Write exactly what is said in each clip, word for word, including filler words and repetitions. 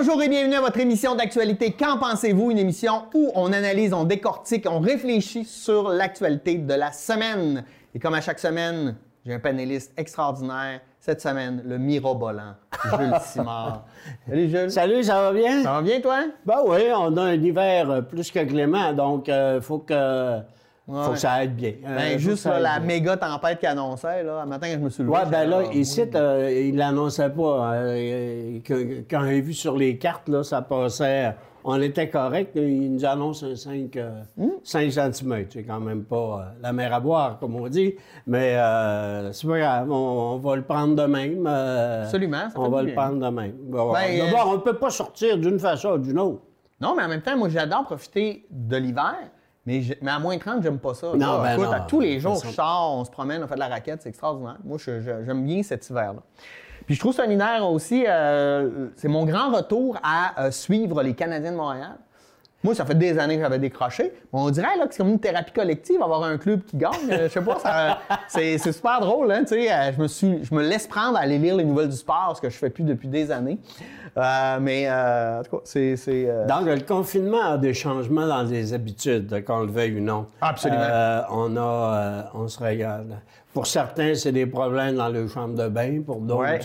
Bonjour et bienvenue à votre émission d'actualité Qu'en pensez-vous? Une émission où on analyse, on décortique, on réfléchit sur l'actualité de la semaine. Et comme à chaque semaine, j'ai un panéliste extraordinaire. Cette semaine, le mirobolant, Jules Simard. Salut Jules. Salut, ça va bien? Ça va bien toi? Ben oui, on a un hiver plus que clément, donc il euh, faut que... Ouais. Faut que ça aide bien. Ben, euh, juste là, là, la bien. méga tempête qu'il annonçait, là, un matin quand je me suis levé. Ouais, ben là, là, ici, euh, il l'annonçait pas. Euh, que, quand j'ai vu sur les cartes, là, ça passait. On était correct. Il nous annonce un cinq, euh, mm. cinq centimètres. C'est quand même pas euh, la mer à boire, comme on dit. Mais euh, c'est pas grave. On, on va le prendre de même. Euh, Absolument. Ça on va le bien. prendre de même. Bon, ben, d'abord, euh, on ne peut pas sortir d'une façon ou d'une autre. Non, mais en même temps, moi, j'adore profiter de l'hiver. Mais, je, mais à moins trente, j'aime pas ça. Non, là, ben écoute, non, à tous les jours, façon... je sors, on se promène, on fait de la raquette, c'est extraordinaire. Moi, je, je, j'aime bien cet hiver-là. Puis je trouve ça un hiver aussi, euh, c'est mon grand retour à euh, suivre les Canadiens de Montréal. Moi, ça fait des années que j'avais décroché. On dirait là, que c'est comme une thérapie collective, avoir un club qui gagne. Je sais pas, ça, c'est, c'est super drôle. Hein, tu sais, je, me suis, je me laisse prendre à aller lire les nouvelles du sport, ce que je fais plus depuis des années. Euh, mais euh, en tout cas, c'est... c'est euh... Donc, le confinement a des changements dans les habitudes, qu'on le veuille ou non. Absolument. Euh, on, a, euh, on se regarde. Pour certains, c'est des problèmes dans le chambre de bain. Pour d'autres... Ouais.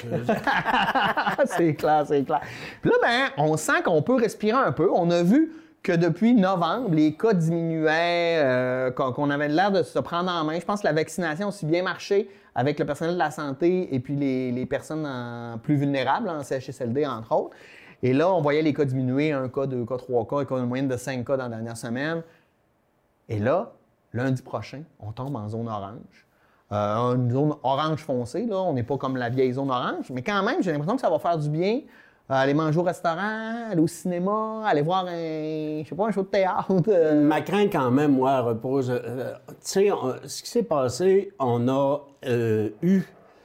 c'est clair, c'est clair. Puis là, ben, on sent qu'on peut respirer un peu. On a vu que depuis novembre, les cas diminuaient, euh, qu'on avait l'air de se prendre en main. Je pense que la vaccination a aussi bien marché avec le personnel de la santé et puis les, les personnes en, plus vulnérables, en C H S L D, entre autres. Et là, on voyait les cas diminuer, un cas, deux cas, trois cas, et une moyenne de cinq cas dans la dernière semaine. Et là, lundi prochain, on tombe en zone orange. Euh, une zone orange foncée, là. On n'est pas comme la vieille zone orange, mais quand même, j'ai l'impression que ça va faire du bien. Euh, aller manger au restaurant, aller au cinéma, aller voir un, je sais pas, un show de théâtre. Euh... Ma crainte, quand même, moi, repose... Euh, tu sais, ce qui s'est passé, on a euh, eu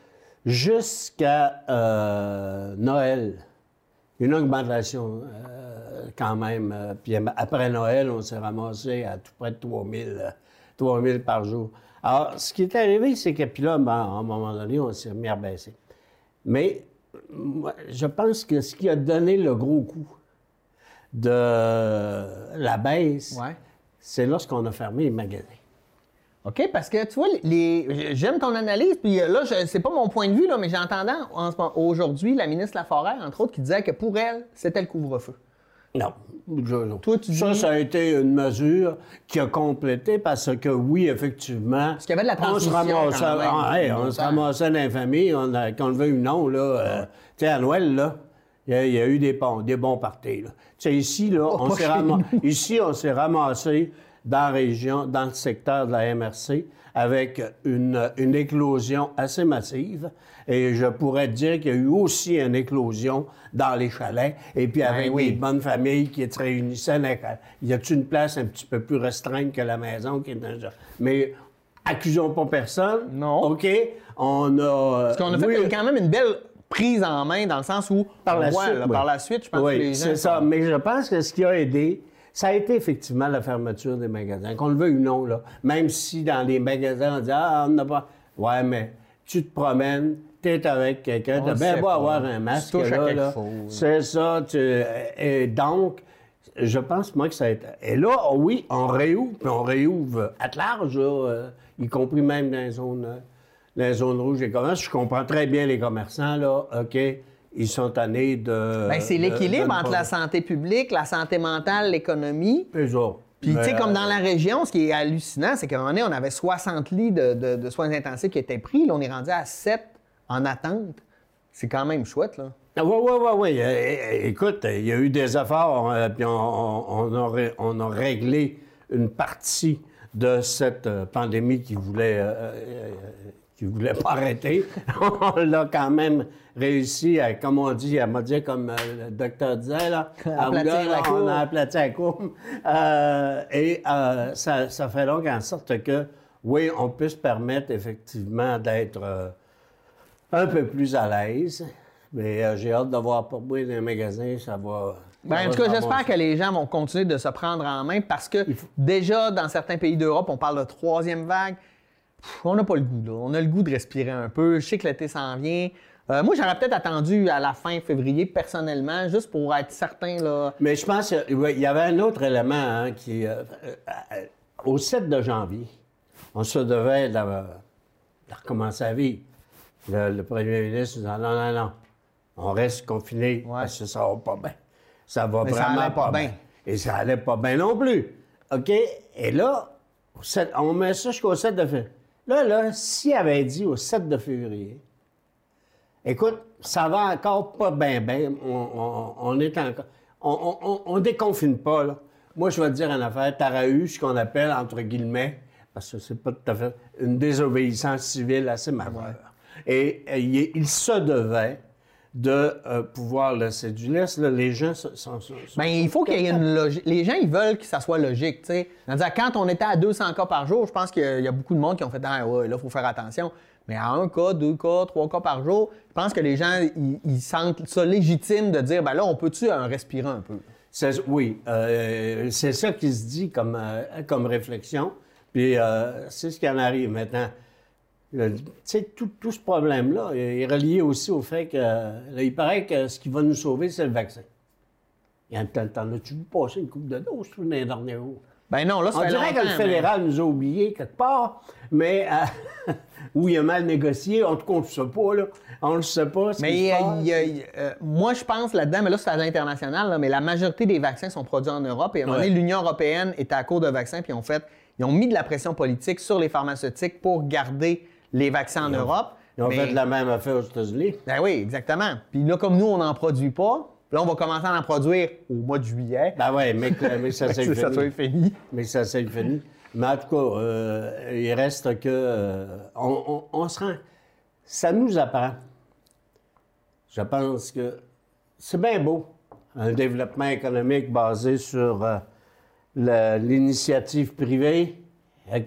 jusqu'à euh, Noël une augmentation euh, quand même. Euh, puis après Noël, on s'est ramassé à tout près de trois mille par jour. Alors, ce qui est arrivé, c'est que puis là, ben, à un moment donné, on s'est remis à baisser. Mais moi, je pense que ce qui a donné le gros coup de la baisse, ouais. c'est lorsqu'on a fermé les magasins. OK, parce que tu vois, les, j'aime ton analyse, puis là, je, c'est pas mon point de vue, là, mais j'entendais aujourd'hui la ministre Laforêt, entre autres, qui disait que pour elle, c'était le couvre-feu. Non. Je, non. Toi, tu ça, dis... ça a été une mesure qui a complété parce que, oui, effectivement... Parce qu'il y avait de la transmission. On se ramassait, quand même, ah, hey, on se ramassait dans les familles, on a, qu'on le veuille ou non, là. Euh, tu sais, à Noël, là, il y, y a eu des bons, des bons parties, là. Tu sais, ici, là, oh, on s'est ramassé, ici, on s'est ramassé dans la région, dans le secteur de la M R C, avec une, une éclosion assez massive. Et je pourrais te dire qu'il y a eu aussi une éclosion dans les chalets, et puis avec ben oui. des bonnes familles qui se réunissaient. Il y a-t-il une place un petit peu plus restreinte que la maison qui est dans... Mais accusons pas personne. Non. OK? On a... Parce qu'on a oui. fait quand même une belle prise en main, dans le sens où, par la, voit, suite, là, oui. par la suite, je pense oui, que les gens... c'est ça. Mais je pense que ce qui a aidé, ça a été effectivement la fermeture des magasins, qu'on le veuille ou non, là. Même si dans les magasins, on dit « Ah, on n'a pas... » Ouais, mais tu te promènes, tu es avec quelqu'un, tu as bien beau avoir un masque, là, là. C'est ça. Tu... Et donc, je pense, moi, que ça a été... Et là, oui, on réouvre, puis on réouvre à large, là, y compris même dans les zones, dans les zones rouges et commerces. Je comprends très bien les commerçants, là, OK? Ils sont tannés de... Bien, c'est l'équilibre de, de entre la santé publique, la santé mentale, l'économie. Toujours. Puis, tu sais, comme dans la région, ce qui est hallucinant, c'est qu'à un moment donné, on avait soixante lits de, de, de soins intensifs qui étaient pris. Là, on est rendu à sept en attente. C'est quand même chouette, là. Oui, oui, oui, oui. Écoute, il y a eu des efforts, euh, puis on, on, on, a, on a réglé une partie de cette pandémie qui voulait... Euh, euh, qui ne voulait pas arrêter. On l'a quand même réussi, à, comme on dit, à me dire, comme le docteur disait, là, à aplatir la courbe. On a aplati la courbe. Euh, et euh, ça, ça fait donc en sorte que, oui, on peut se permettre effectivement d'être euh, un peu plus à l'aise. Mais euh, j'ai hâte de voir pour moi dans les magasins, ça va... Bien, en tout cas, j'espère que les gens vont continuer de se prendre en main parce que déjà, dans certains pays d'Europe, on parle de troisième vague. pff, on n'a pas le goût, là. On a le goût de respirer un peu. Je sais que l'été s'en vient. Euh, moi, j'aurais peut-être attendu à la fin février, personnellement, juste pour être certain, là. Mais je pense qu'il y avait un autre élément hein, qui... Euh, euh, au sept de janvier, on se devait de, de recommencer à vivre. Le, le premier ministre disait non, non, non, on reste confiné Ouais. parce que ça va pas bien. Ça va Mais ça vraiment allait pas pas bien. bien. Et ça allait pas bien non plus. OK? Et là, au sept on met ça jusqu'au sept de février. Là, là, s'il avait dit au sept de février, écoute, ça va encore pas bien, bien. On, on, on est encore. On, on, on déconfine pas, là. Moi, je vais te dire une affaire. T'aurais eu ce qu'on appelle, entre guillemets, parce que c'est pas tout à fait, une désobéissance civile assez majeure. Et, et il, il se devait de euh, pouvoir laisser du laisse. Là, les gens sont... sont, sont Bien, il faut qu'il y ait une logique. Les gens, ils veulent que ça soit logique, tu sais. Quand on était à deux cents cas par jour, je pense qu'il y a beaucoup de monde qui ont fait « Ah ouais, là, il faut faire attention ». Mais à un cas, deux cas, trois cas par jour, je pense que les gens, ils, ils sentent ça légitime de dire « Ben là, on peut-tu euh, respirer un peu? » Oui, euh, c'est ça qui se dit comme, euh, comme réflexion. Puis euh, c'est ce qui en arrive maintenant. Tu sais, tout, tout ce problème-là est relié aussi au fait que, là, il paraît que ce qui va nous sauver, c'est le vaccin. T'en as-tu vu passer une coupe de doses dans les derniers jours? Ben non, là, ça On fait dirait longtemps, que le fédéral mais... nous a oubliés quelque part, mais euh, où il a mal négocié, en tout cas, on ne le sait pas, là. On ne le sait pas. Ce Mais qui se euh, passe. y a, y a, euh, moi, je pense là-dedans, mais là, c'est à l'international, là, mais la majorité des vaccins sont produits en Europe. Et à un moment donné, Ouais. l'Union européenne était à court de vaccins, puis ils ont fait, ils ont mis de la pression politique sur les pharmaceutiques pour garder les vaccins en Ils ont- Europe. Ils ont mais- fait la même affaire aux États-Unis. Ben oui, exactement. Puis là, comme nous, on n'en produit pas, là, on va commencer à en produire au mois de juillet. Ben oui, mais, que- mais ça s'est C'est ça, fini. c'est fini. Mais ça s'est fini. Mais en tout cas, euh, il reste que... euh, on, on, on se rend... Ça nous apprend. Je pense que c'est bien beau, un développement économique basé sur euh, le- l'initiative privée, OK?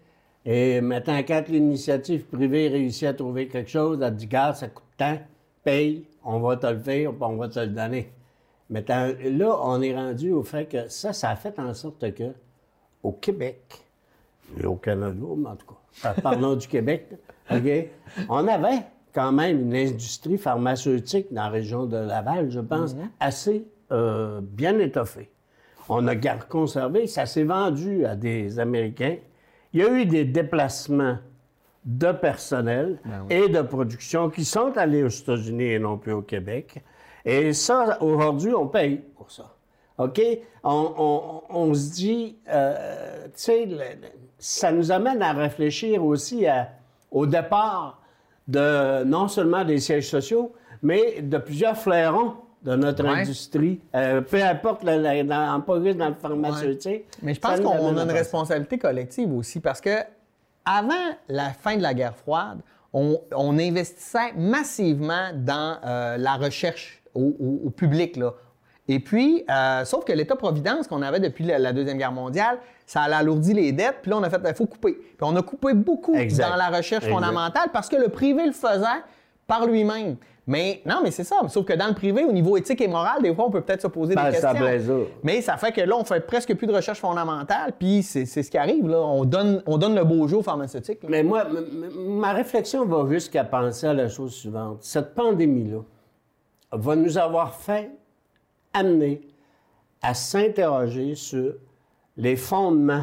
Et maintenant, quand l'initiative privée réussit à trouver quelque chose, elle dit, gars, ça coûte tant, paye, on va te le faire, on va te le donner. Maintenant, là, on est rendu au fait que ça, ça a fait en sorte que, au Québec, et au Canada, mais en tout cas, parlons du Québec, OK? On avait quand même une industrie pharmaceutique dans la région de Laval, je pense, assez euh, bien étoffée. On a gar- conservé, ça s'est vendu à des Américains. Il y a eu des déplacements de personnel et de production qui sont allés aux États-Unis et non plus au Québec. Et ça, aujourd'hui, on paye pour ça. OK? On, on- on se dit, euh, tu sais, le- le- ça nous amène à réfléchir aussi à- au départ de non seulement des sièges sociaux, mais de plusieurs flairons de notre Ouais. industrie. Euh, peu importe la, la, dans, en progrès dans le pharmaceutique. Mais je ça pense nous qu'on amène a à une penser. responsabilité collective aussi, parce que avant la fin de la guerre froide, on, on investissait massivement dans euh, la recherche au, au- au public, là. Et puis, euh, sauf que l'État-providence qu'on avait depuis la, la Deuxième Guerre mondiale, ça a alourdi les dettes, puis là, on a fait, il faut couper. Puis on a coupé beaucoup Exact. dans la recherche Exact. fondamentale parce que le privé le faisait par lui-même. Mais non, mais c'est ça. Sauf que dans le privé, au niveau éthique et moral, des fois, on peut peut-être se poser Ben, des ça questions. plaisir. Mais ça fait que là, on fait presque plus de recherche fondamentale, puis c'est c'est ce qui arrive, là. On donne, on donne le beau jeu aux pharmaceutiques, là. Mais moi, m- m- ma réflexion va jusqu'à penser à la chose suivante. Cette pandémie-là va nous avoir fait amener à s'interroger sur les fondements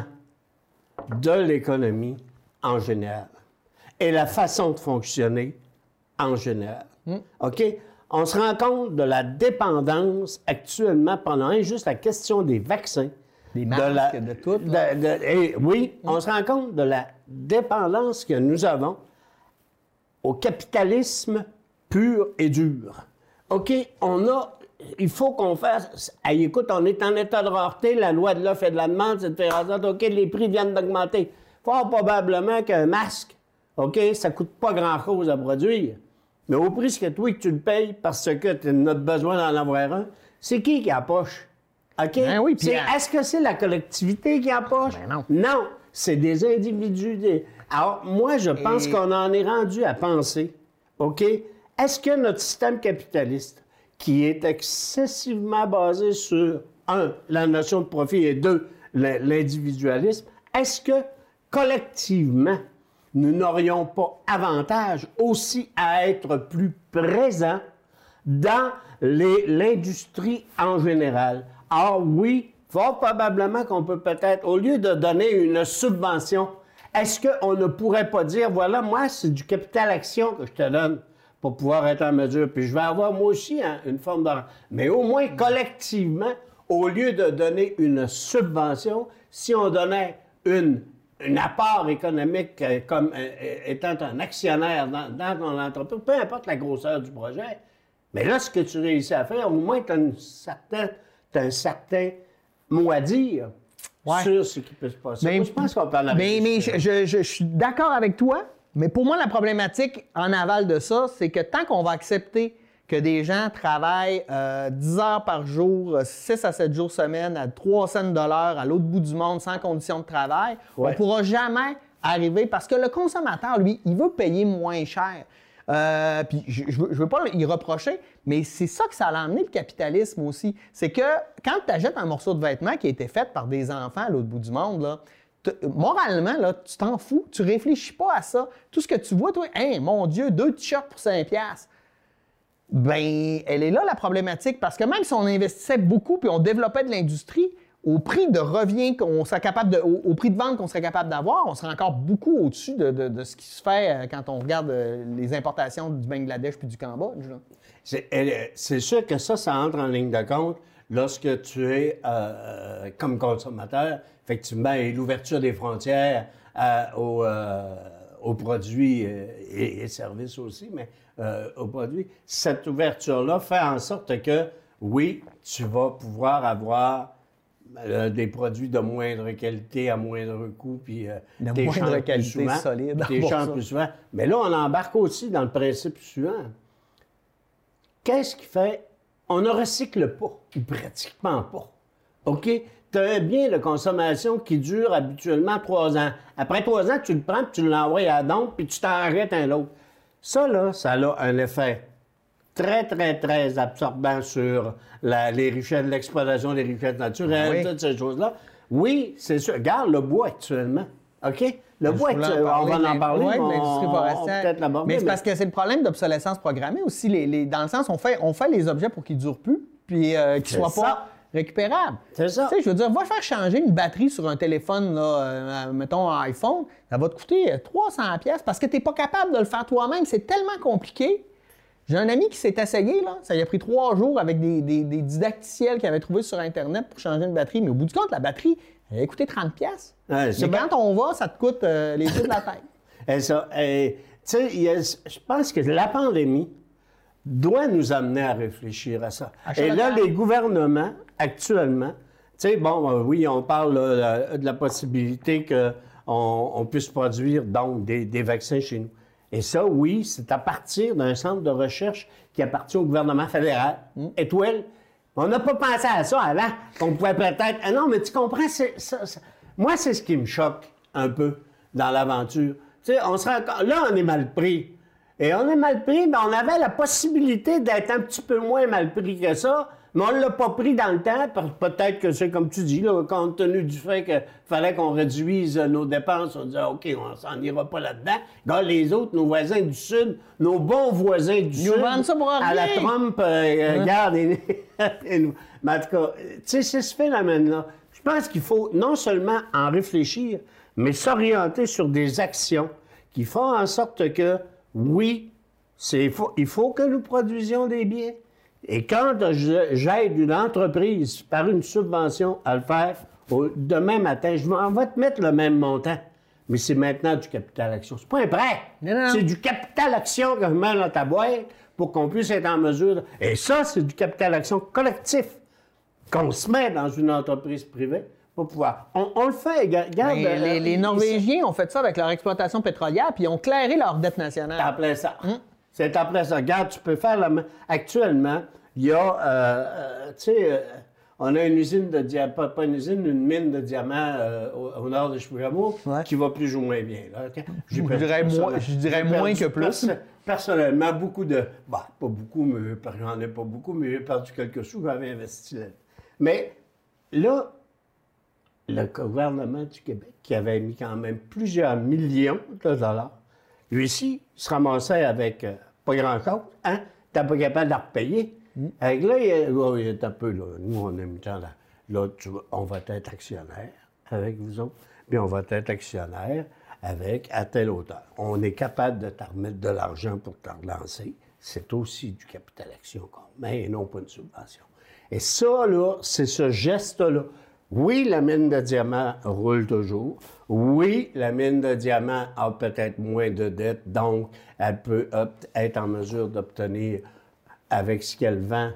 de l'économie en général et la façon de fonctionner en général. OK? On se rend compte de la dépendance actuellement pendant hein, juste la question des vaccins. Des masques, de tout, là. de- de- et oui, on se rend compte de la dépendance que nous avons au capitalisme pur et dur. OK, on a... Il faut qu'on fasse... Hey, écoute, on est en état de rareté, la loi de l'offre et de la demande, c'est de faire en sorte, OK, les prix viennent d'augmenter. Fort probablement qu'un masque, OK, ça coûte pas grand-chose à produire. Mais au prix que toi, que tu le payes parce que tu as besoin d'en avoir un, c'est qui qui a la poche? OK? Ben oui, puis C'est- à- Est-ce que c'est la collectivité qui a la poche? Ben non. Non, c'est des individus. des- Alors, moi, je pense Et- qu'on en est rendu à penser, OK? Est-ce que notre système capitaliste, qui est excessivement basé sur, un, la notion de profit et deux, le- l'individualisme, est-ce que, collectivement, nous n'aurions pas avantage aussi à être plus présents dans les- l'industrie en général. Ah oui, fort probablement qu'on peut peut-être, au lieu de donner une subvention, est-ce qu'on ne pourrait pas dire, voilà, moi, c'est du capital action que je te donne pour pouvoir être en mesure, puis je vais avoir moi aussi hein, une forme de... Mais au moins, collectivement, au lieu de donner une subvention, si on donnait une, un apport économique euh, comme euh, étant un actionnaire dans, dans ton entreprise, peu importe la grosseur du projet, mais là, ce que tu réussis à faire, au moins, tu as, certain, un certain mot à dire ouais. sur ce qui peut se passer. Mais, moi, je pense qu'on peut en avoir. Mais, mais je, je, je, je suis d'accord avec toi, mais pour moi, la problématique en aval de ça, c'est que tant qu'on va accepter que des gens travaillent euh, dix heures par jour, six à sept jours semaine, à trois cents de l'heure, à l'autre bout du monde, sans conditions de travail, ouais. on ne pourra jamais arriver parce que le consommateur, lui, il veut payer moins cher. Euh, puis je ne veux, veux pas y reprocher, mais c'est ça que ça a amené le capitalisme aussi. C'est que quand tu achètes un morceau de vêtement qui a été fait par des enfants à l'autre bout du monde, là, moralement, là, tu t'en fous, tu réfléchis pas à ça. Tout ce que tu vois, toi, hey, mon Dieu, deux t-shirts pour cinq piastres. Ben, elle est là la problématique, parce que même si on investissait beaucoup puis on développait de l'industrie, au prix de revient qu'on serait capable de, au, au prix de vente qu'on serait capable d'avoir, on serait encore beaucoup au-dessus de, de, de ce qui se fait quand on regarde les importations du Bangladesh puis du Cambodge. C'est sûr que ça, ça entre en ligne de compte lorsque tu es euh, comme consommateur. Effectivement, et l'ouverture des frontières euh, aux, euh, aux produits euh, et, et services aussi, mais euh, aux produits, cette ouverture-là fait en sorte que, oui, tu vas pouvoir avoir euh, des produits de moindre qualité à moindre coût, puis euh, de moindre qualité souvent, solide. T'es changes plus souvent. Mais là, on embarque aussi dans le principe suivant. Qu'est-ce qui fait? On ne recycle pas, ou pratiquement pas. OK? Tu as un bien de consommation qui dure habituellement trois ans. Après trois ans, tu le prends, puis tu l'envoies à la dompe, puis tu t'en arrêtes un autre. Ça, là, ça a un effet très, très, très absorbant sur la, les richesses, l'exploitation des richesses naturelles, oui. toutes ces choses-là. Oui, c'est sûr. Regarde le bois actuellement. OK? Le bois, tu, on va en parler, oui, mais on, on peut-être l'aborder. Mais c'est mais... parce que c'est le problème d'obsolescence programmée aussi. Les, les, dans le sens, on fait, on fait les objets pour qu'ils ne durent plus, puis euh, qu'ils ne soient ça. pas récupérables. C'est ça. Tu sais, je veux dire, va faire changer une batterie sur un téléphone, là, euh, mettons un iPhone, ça va te coûter trois cents pièces parce que tu n'es pas capable de le faire toi-même. C'est tellement compliqué. J'ai un ami qui s'est essayé, là. Ça lui a pris trois jours avec des, des, des didacticiels qu'il avait trouvés sur Internet pour changer une batterie. Mais au bout du compte, la batterie, elle a coûté trente pièces. Ouais, mais quand bien. on va, ça te coûte euh, les yeux de la tête. Et ça, et, tu sais, je pense que la pandémie doit nous amener à réfléchir à ça. À et là, les gouvernements, actuellement, tu sais, bon, euh, oui, on parle là, de la possibilité qu'on on puisse produire, donc, des, des vaccins chez nous. Et ça, oui, c'est à partir d'un centre de recherche qui appartient au gouvernement fédéral. Mmh. Étoile. On n'a pas pensé à ça avant. On pouvait peut-être... Ah non, mais tu comprends, c'est, ça, ça... moi, c'est ce qui me choque un peu dans l'aventure. Tu sais, on se rend... Là, on est mal pris. Et on est mal pris, mais on avait la possibilité d'être un petit peu moins mal pris que ça, mais on ne l'a pas pris dans le temps. Peut-être que c'est comme tu dis, là, compte tenu du fait qu'il fallait qu'on réduise nos dépenses, on disait, OK, on s'en ira pas là-dedans. Regarde les autres, nos voisins du Sud, nos bons voisins du Sud, ça pour à la Trump, euh, regarde, et, et nous. Mais en tout cas, tu sais, c'est ce phénomène-là. Je pense qu'il faut non seulement en réfléchir, mais s'orienter sur des actions qui font en sorte que, oui, c'est, il faut que nous produisions des biens. Et quand j'aide une entreprise par une subvention à le faire, au, demain matin, je on va te mettre le même montant. Mais c'est maintenant du capital action. C'est pas un prêt. Non, non. C'est du capital action que je mets dans ta boîte pour qu'on puisse être en mesure. De... Et ça, c'est du capital action collectif qu'on se met dans une entreprise privée pour pouvoir. On, on le fait. Regarde, les, euh, les, les Norvégiens ont fait ça avec leur exploitation pétrolière, puis ils ont clairé leur dette nationale. C'est en plein ça. Hum? C'est en plein ça. Regarde, tu peux faire la main. Actuellement, il y a, euh, euh, tu sais, euh, on a une usine de diamants, pas, pas une usine, une mine de diamants euh, au, au nord de Chicago ouais. qui va plus ou moins bien. Là, okay? je, dirais moins, je dirais moins que plus. Perso personnellement, beaucoup de... Bah, pas beaucoup, mais j'en ai pas beaucoup, mais j'ai perdu quelques sous, j'avais investi là. Mais là, le gouvernement du Québec, qui avait mis quand même plusieurs millions de dollars, lui aussi, il se ramassait avec euh, pas grand-chose. Hein? T'es pas capable de la repayer. Mm. Avec là, il est, oh, il est un peu, là, nous, on aime tant, là, là tu, on va être actionnaire avec vous autres, puis on va être actionnaire avec à telle hauteur. On est capable de te remettre de l'argent pour te relancer. C'est aussi du capital action qu'on met et non pas une subvention. Et ça, là, c'est ce geste-là. Oui, la mine de diamants roule toujours. Oui, la mine de diamants a peut-être moins de dettes, donc elle peut être en mesure d'obtenir, avec ce qu'elle vend,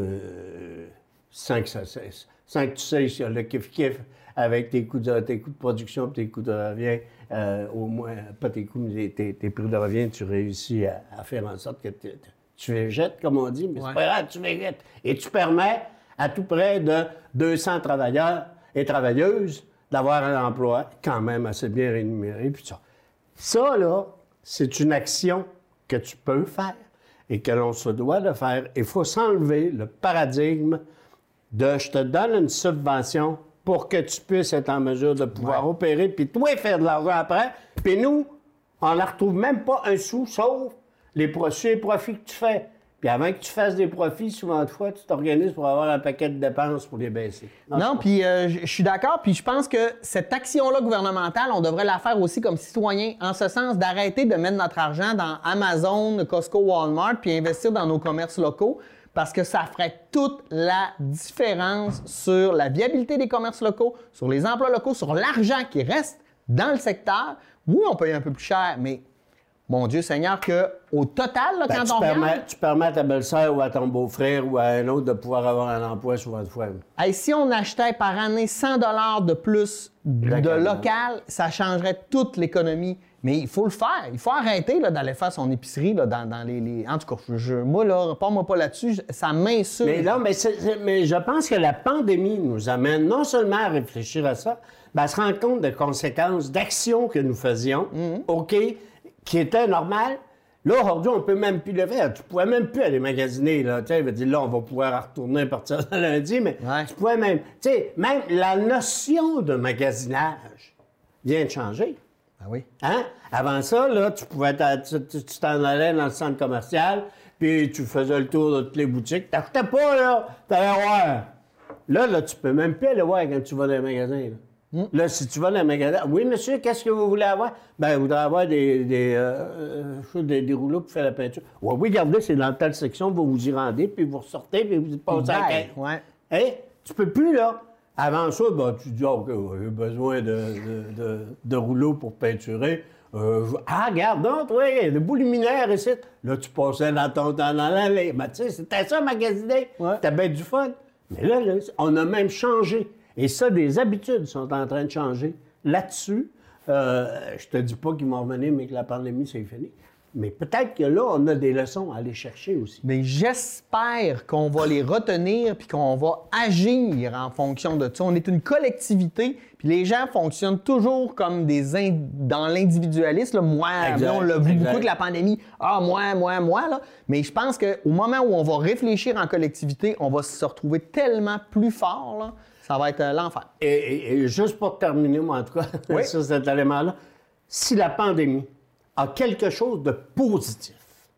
euh, sans, que ça, sans que tu sais si le kiff-kiff avec tes coûts de, tes coûts de production et tes coûts de revient, euh, au moins, pas tes coûts, mais tes, tes prix de revient, tu réussis à, à faire en sorte que tu les jettes, comme on dit, mais ouais. C'est pas grave, tu les jettes. Et tu permets à tout près de deux cents travailleurs et travailleuses d'avoir un emploi quand même assez bien rémunéré. Puis ça, ça là, c'est une action que tu peux faire et que l'on se doit de faire. Il faut s'enlever le paradigme de « je te donne une subvention pour que tu puisses être en mesure de pouvoir ouais. opérer, puis toi, faire de l'argent après. Puis nous, on ne retrouve même pas un sou, sauf les profits, les profits que tu fais. Puis avant que tu fasses des profits, souvent de fois, tu t'organises pour avoir un paquet de dépenses pour les baisser. Non, non puis euh, je suis d'accord. Puis je pense que cette action-là gouvernementale, on devrait la faire aussi comme citoyen, en ce sens d'arrêter de mettre notre argent dans Amazon, Costco, Walmart, puis investir dans nos commerces locaux, parce que ça ferait toute la différence sur la viabilité des commerces locaux, sur les emplois locaux, sur l'argent qui reste dans le secteur. Oui, on paye un peu plus cher, mais mon Dieu Seigneur, qu'au total, là, ben, quand tu on permets, regarde... Tu permets à ta belle-sœur ou à ton beau-frère ou à un autre de pouvoir avoir un emploi souvent de fois. Hey, si on achetait par année cent dollars de plus de local, ça changerait toute l'économie. Mais il faut le faire. Il faut arrêter là, d'aller faire son épicerie là, dans, dans les, les... En tout cas, je, moi, là, pas-moi pas là-dessus, ça m'insulte. Mais là, mais, c'est, c'est, mais je pense que la pandémie nous amène non seulement à réfléchir à ça, mais à se rendre compte des conséquences d'actions que nous faisions, mm-hmm. OK, qui étaient normales. Là, aujourd'hui, on ne peut même plus le faire. Tu ne pouvais même plus aller magasiner. Là, tu sais, dire, là, on va pouvoir retourner à partir de lundi, mais ouais. Tu pouvais même... Tu sais, même la notion de magasinage vient de changer. Ah oui. Hein? Avant ça, là, tu pouvais tu, tu t'en allais dans le centre commercial, puis tu faisais le tour de toutes les boutiques. T'achetais pas, là, t'allais voir. Là, là, tu peux même plus aller voir quand tu vas dans les magasins. Là, mm. là si tu vas dans les magasins, oui, monsieur, qu'est-ce que vous voulez avoir? Ben, vous voudrez avoir des, des, euh, des, des rouleaux pour faire la peinture. Oui, oui, regardez, c'est dans telle section, vous vous y rendez, puis vous ressortez, puis vous passez à la caisse. Ouais. Hein? Tu peux plus, là. Avant ça, ben, tu dis, OK, j'ai besoin de, de, de, de rouleaux pour peinturer. Euh, ah, regarde donc, toi, il y a des bouts luminaires ici. Là, tu passais dans ton temps dans l'allée. Ben, tu sais, c'était ça, magasiner. Ouais. T'as bien du fun. Mais là, là, on a même changé. Et ça, des habitudes sont en train de changer. Là-dessus, euh, je te dis pas qu'ils vont revenir, mais que la pandémie, c'est fini. Mais peut-être que là, on a des leçons à aller chercher aussi. Mais j'espère qu'on va les retenir puis qu'on va agir en fonction de ça. On est une collectivité, puis les gens fonctionnent toujours comme des in... dans l'individualisme. Là. Moi, là, on l'a vu exact. Beaucoup que la pandémie. Ah, moi, moi, moi. Là. Mais je pense qu'au moment où on va réfléchir en collectivité, on va se retrouver tellement plus fort. Là. Ça va être euh, l'enfer. Et, et, et juste pour terminer, moi, en tout cas, oui. sur cet élément-là, si la pandémie a quelque chose de positif.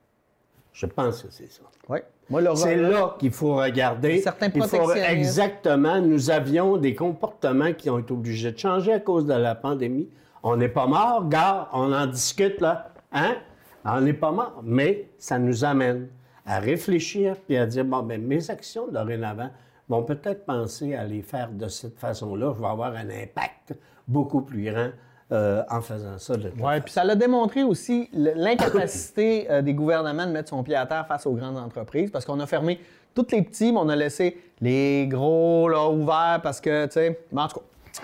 Je pense que c'est ça. Oui. Moi, le c'est là, là qu'il faut regarder. Certains Il faut, exactement. Nous avions des comportements qui ont été obligés de changer à cause de la pandémie. On n'est pas mort, gars, on en discute là. Hein? On n'est pas mort. Mais ça nous amène à réfléchir et à dire, bon, bien, mes actions dorénavant vont peut-être penser à les faire de cette façon-là. Je vais avoir un impact beaucoup plus grand. Euh, en faisant ça. Oui, puis ça l'a démontré aussi l'incapacité euh, des gouvernements de mettre son pied à terre face aux grandes entreprises parce qu'on a fermé tous les petits, mais on a laissé les gros là, ouverts parce que, tu sais, en tout cas,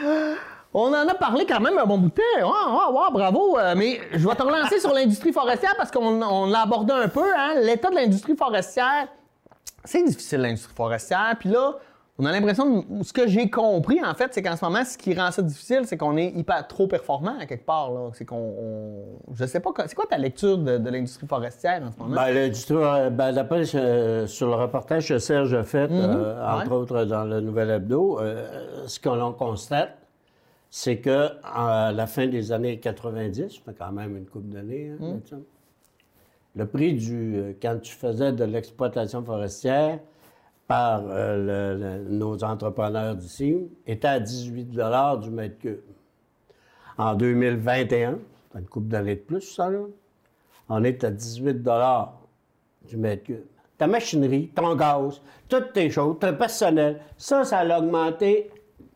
on en a parlé quand même un bon bout de temps. Ouais, ouais, ouais, bravo. Euh, mais je vais te relancer sur l'industrie forestière parce qu'on on l'a abordé un peu. Hein, l'état de l'industrie forestière, c'est difficile, l'industrie forestière. Puis là, On a l'impression, de, ce que j'ai compris, en fait, c'est qu'en ce moment, ce qui rend ça difficile, c'est qu'on est hyper trop performant à quelque part. Là. C'est qu'on... On, je sais pas, c'est quoi ta lecture de, de l'industrie forestière en ce moment? Bien, l'industrie, ben, d'après euh, sur le reportage que Serge a fait, mm-hmm. euh, entre ouais. autres dans le Nouvel Hebdo, euh, ce que l'on constate, c'est qu'à la fin des années quatre-vingt-dix, ça fait quand même une couple d'années, hein, mm. le prix du... Quand tu faisais de l'exploitation forestière, par euh, le, le, nos entrepreneurs d'ici, était à dix-huit dollars du mètre cube. En deux mille vingt et un, c'est une couple d'années de plus, ça, là, on est à dix-huit dollars du mètre cube. Ta machinerie, ton gaz, toutes tes choses, ton personnel, ça, ça a augmenté.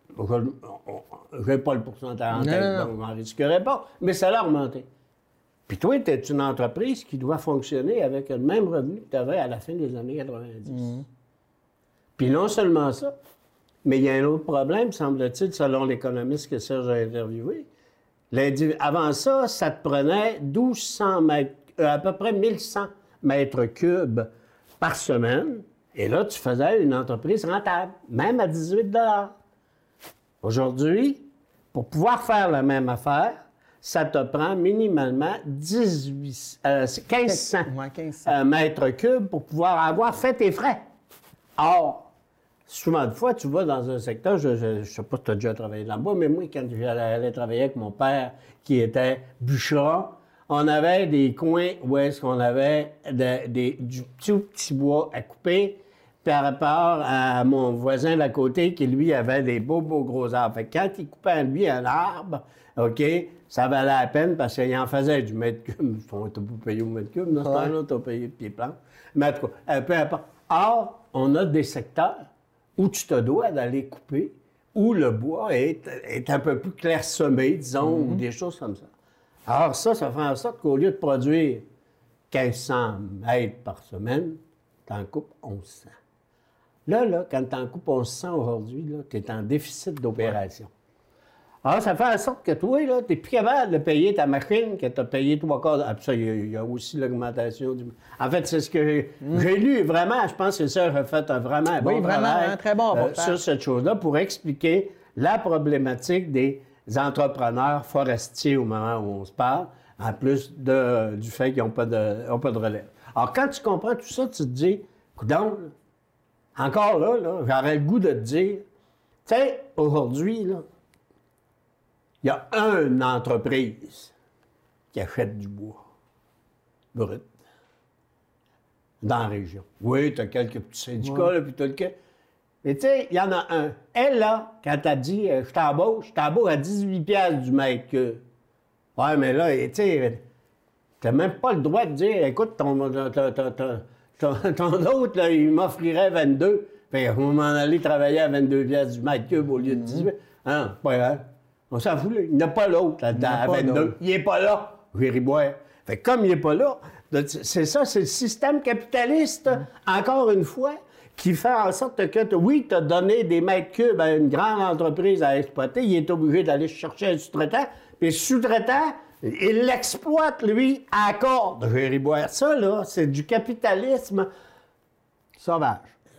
Je n'ai pas le pourcentage en tête, donc je m'en risquerais pas, mais ça a augmenté. Puis toi, tu es une entreprise qui doit fonctionner avec le même revenu que tu avais à la fin des années quatre-vingt-dix. Mm. Puis non seulement ça, mais il y a un autre problème, semble-t-il, selon l'économiste que Serge a interviewé. Avant ça, ça te prenait douze cents mètres, euh, à peu près mille cent mètres cubes par semaine. Et là, tu faisais une entreprise rentable, même à dix-huit dollars. Aujourd'hui, pour pouvoir faire la même affaire, ça te prend minimalement dix-huit, euh, quinze cents euh, mètres cubes pour pouvoir avoir fait tes frais. Or, souvent de fois, tu vas dans un secteur, je ne sais pas si tu as déjà travaillé là-bas, mais moi, quand j'allais travailler avec mon père, qui était bûcheron, on avait des coins où est-ce qu'on avait de, de, du tout petit bois à couper par rapport à mon voisin d'à côté qui, lui, avait des beaux, beaux gros arbres. Fait que quand il coupait, lui, un arbre, OK, ça valait la peine parce qu'il en faisait du mètre cube. On t'a pas payé au mètre cube, dans ce ouais. temps-là, t'as payé de pied planche. Mais en tout cas, peu importe. Or, on a des secteurs où tu te dois d'aller couper, où le bois est, est un peu plus clairsemé, disons, mm-hmm. ou des choses comme ça. Alors ça, ça fait en sorte qu'au lieu de produire quinze cents mètres par semaine, tu en coupes onze cents. Là, là, quand tu en coupes onze cents aujourd'hui, tu es en déficit d'opération. Alors, ça fait en sorte que toi, tu n'es plus capable de payer ta machine, que tu as payé trois quarts. Ah, puis ça, il y, y a aussi l'augmentation du. En fait, c'est ce que j'ai, mm. j'ai lu vraiment. Je pense que ça a fait un vraiment bon oui, vraiment, travail un très bon euh, sur cette chose-là pour expliquer la problématique des entrepreneurs forestiers au moment où on se parle, en plus de, du fait qu'ils n'ont pas de, ont pas de relève. Alors, quand tu comprends tout ça, tu te dis, coudonc, encore là, là j'aurais le goût de te dire, tu sais, aujourd'hui, là, il y a une entreprise qui achète du bois brut dans la région. Oui, tu as quelques petits syndicats, ouais. là, puis tu as le... Mais tu sais, il y en a un. Elle, là, quand elle dit euh, « je t'embauche », je t'embauche à dix-huit piastres du mètre cube. Ouais, mais là, tu sais, tu n'as même pas le droit de dire « écoute, ton, ton, ton, ton, ton, ton autre, là, il m'offrirait vingt-deux. Fait on va m'en aller travailler à vingt-deux piastres du mètre cube au lieu de dix-huit. Mm-hmm. Ah, pas grave. On s'en fout, là. Il n'y a pas l'autre là-dedans à vingt-deux. Il n'est pas là, Gériboire. Fait que comme il n'est pas là, c'est ça, c'est le système capitaliste, encore une fois, qui fait en sorte que, oui, tu as donné des mètres cubes à une grande entreprise à exploiter, il est obligé d'aller chercher un sous-traitant, puis le sous-traitant, il l'exploite, lui, à corde, Gériboire. Ça, là, c'est du capitalisme sauvage.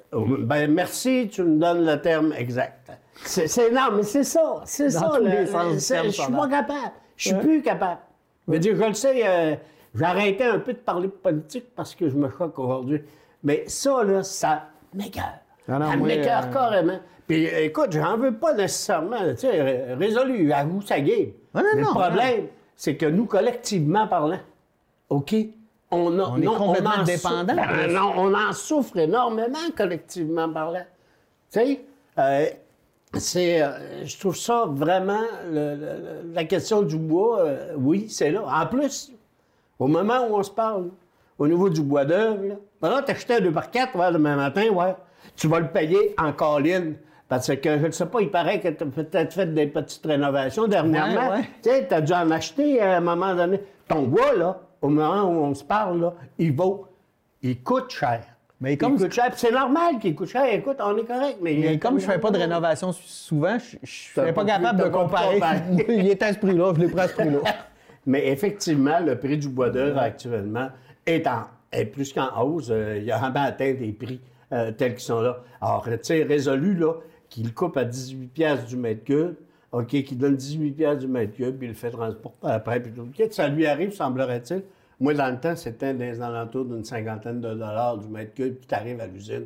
Ben merci, tu me donnes le terme exact. C'est, c'est, non, mais c'est ça, c'est Dans ça. Le, sens, c'est, je suis pas capable, je suis ouais. plus capable. Je veux dire, je le sais, euh, j'ai arrêté un peu de parler de politique parce que je me choque aujourd'hui. Mais ça, là, ça m'écoeure. Ça m'écoeure euh... carrément. Puis écoute, j'en veux pas nécessairement, tu sais, résolu, à vous, ça game. Ah, non, mais non, le problème, non. c'est que nous, collectivement parlant, OK, on, a, on est non, complètement on dépendants. Ben, non, on en souffre énormément, collectivement parlant. Tu sais, euh, c'est, euh, je trouve ça vraiment, le, le, la question du bois, euh, oui, c'est là. En plus, au moment où on se parle, au niveau du bois d'œuvre, là, pendant que tu achetais un deux par quatre ouais, demain matin, ouais, tu vas le payer en colline. Parce que, je ne sais pas, il paraît que tu as peut-être fait des petites rénovations dernièrement. Ouais, ouais. Tu sais, tu as dû en acheter à un moment donné. Ton bois, là, au moment où on se parle, là, il vaut, il coûte cher. Mais comme il coûte cher. C'est normal qu'il coûte cher. Écoute, on est correct. Mais, mais comme je ne fais pas de rénovation souvent, je ne suis pas capable de comparer. Il est à ce prix-là, je l'ai pris à ce prix-là. Mais effectivement, le prix du bois d'œuvre actuellement est, en, est plus qu'en hausse. Euh, il a vraiment atteint des prix euh, tels qu'ils sont là. Alors, tu sais, résolu, là, qu'il coupe à dix-huit piastres du mètre cube, OK, qu'il donne dix-huit piastres du mètre cube, puis il le fait transporter après, puis tout. OK, ça lui arrive, semblerait-il. Moi, dans le temps, c'était des alentours d'une cinquantaine de dollars du mètre cube qui t'arrive à l'usine.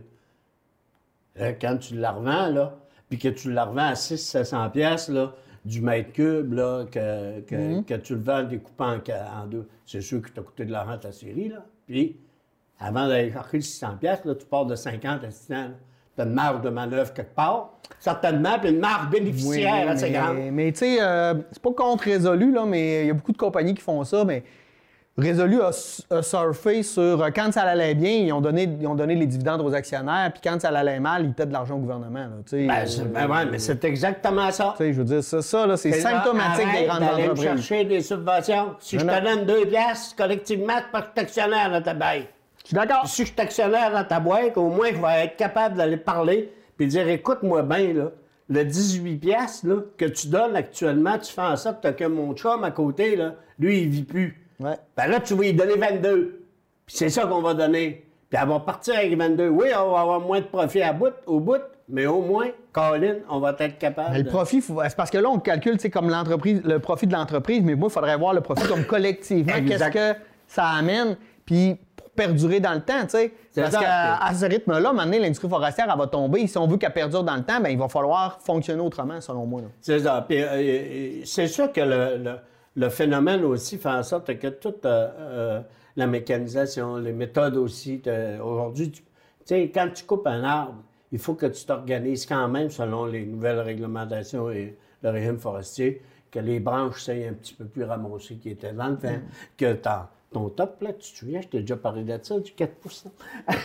Là, quand tu la revends, là, puis que tu la revends à six cents à sept cents piastres, là, du mètre cube, là, que, que, mm-hmm. que tu le vends découpé en, en deux, c'est sûr que tu as coûté de l'argent à ta série, là. Puis, avant d'aller chercher le six cents piastres, là, tu pars de cinquante à six cents. Tu as une marge de manœuvre quelque part, certainement, puis une marge bénéficiaire oui, assez mais, grande. Mais tu sais, euh, c'est pas contre Résolu, là, mais il y a beaucoup de compagnies qui font ça, mais Résolu a, a surfé sur quand ça allait bien, ils ont donné, ils ont donné les dividendes aux actionnaires, puis quand ça allait mal, ils étaient de l'argent au gouvernement. Là, ben, euh, ben ouais, mais c'est exactement ça. Je veux dire, ça, ça là, c'est symptomatique des grandes entreprises. entreprises. Chercher des subventions. Si non, je te donne deux piastres, collectivement, c'est parce que tu es actionnaire dans ta baille. Je suis d'accord. Si je suis actionnaire dans ta boîte, au moins, je vais être capable d'aller parler puis dire, écoute-moi bien, là, le dix-huit piastres là, que tu donnes actuellement, tu fais en sorte que mon chum à côté, là, lui, il vit plus. Ouais. Ben là, tu vas lui donner vingt-deux. Puis c'est ça qu'on va donner. Puis elle va partir avec vingt-deux. Oui, on va avoir moins de profit à bout, au bout, mais au moins, Colin, on va être capable. Mais le profit, faut... c'est parce que là, on calcule comme l'entreprise, le profit de l'entreprise, mais moi, il faudrait voir le profit comme collectivement. Qu'est-ce que ça amène? Puis pour perdurer dans le temps, tu sais. Parce qu'à à ce rythme-là, à un moment donné, l'industrie forestière, elle va tomber. Si on veut qu'elle perdure dans le temps, bien, il va falloir fonctionner autrement, selon moi. C'est ça. Puis euh, c'est sûr que le, le, le phénomène aussi fait en sorte que toute euh, euh, la mécanisation, les méthodes aussi, aujourd'hui, tu sais, quand tu coupes un arbre, il faut que tu t'organises quand même selon les nouvelles réglementations et le régime forestier, que les branches soient un petit peu plus ramassées qui étaient dans le temps, mm. que t'as ton top, là, tu te souviens, je t'ai déjà parlé de ça, du quatre pour cent.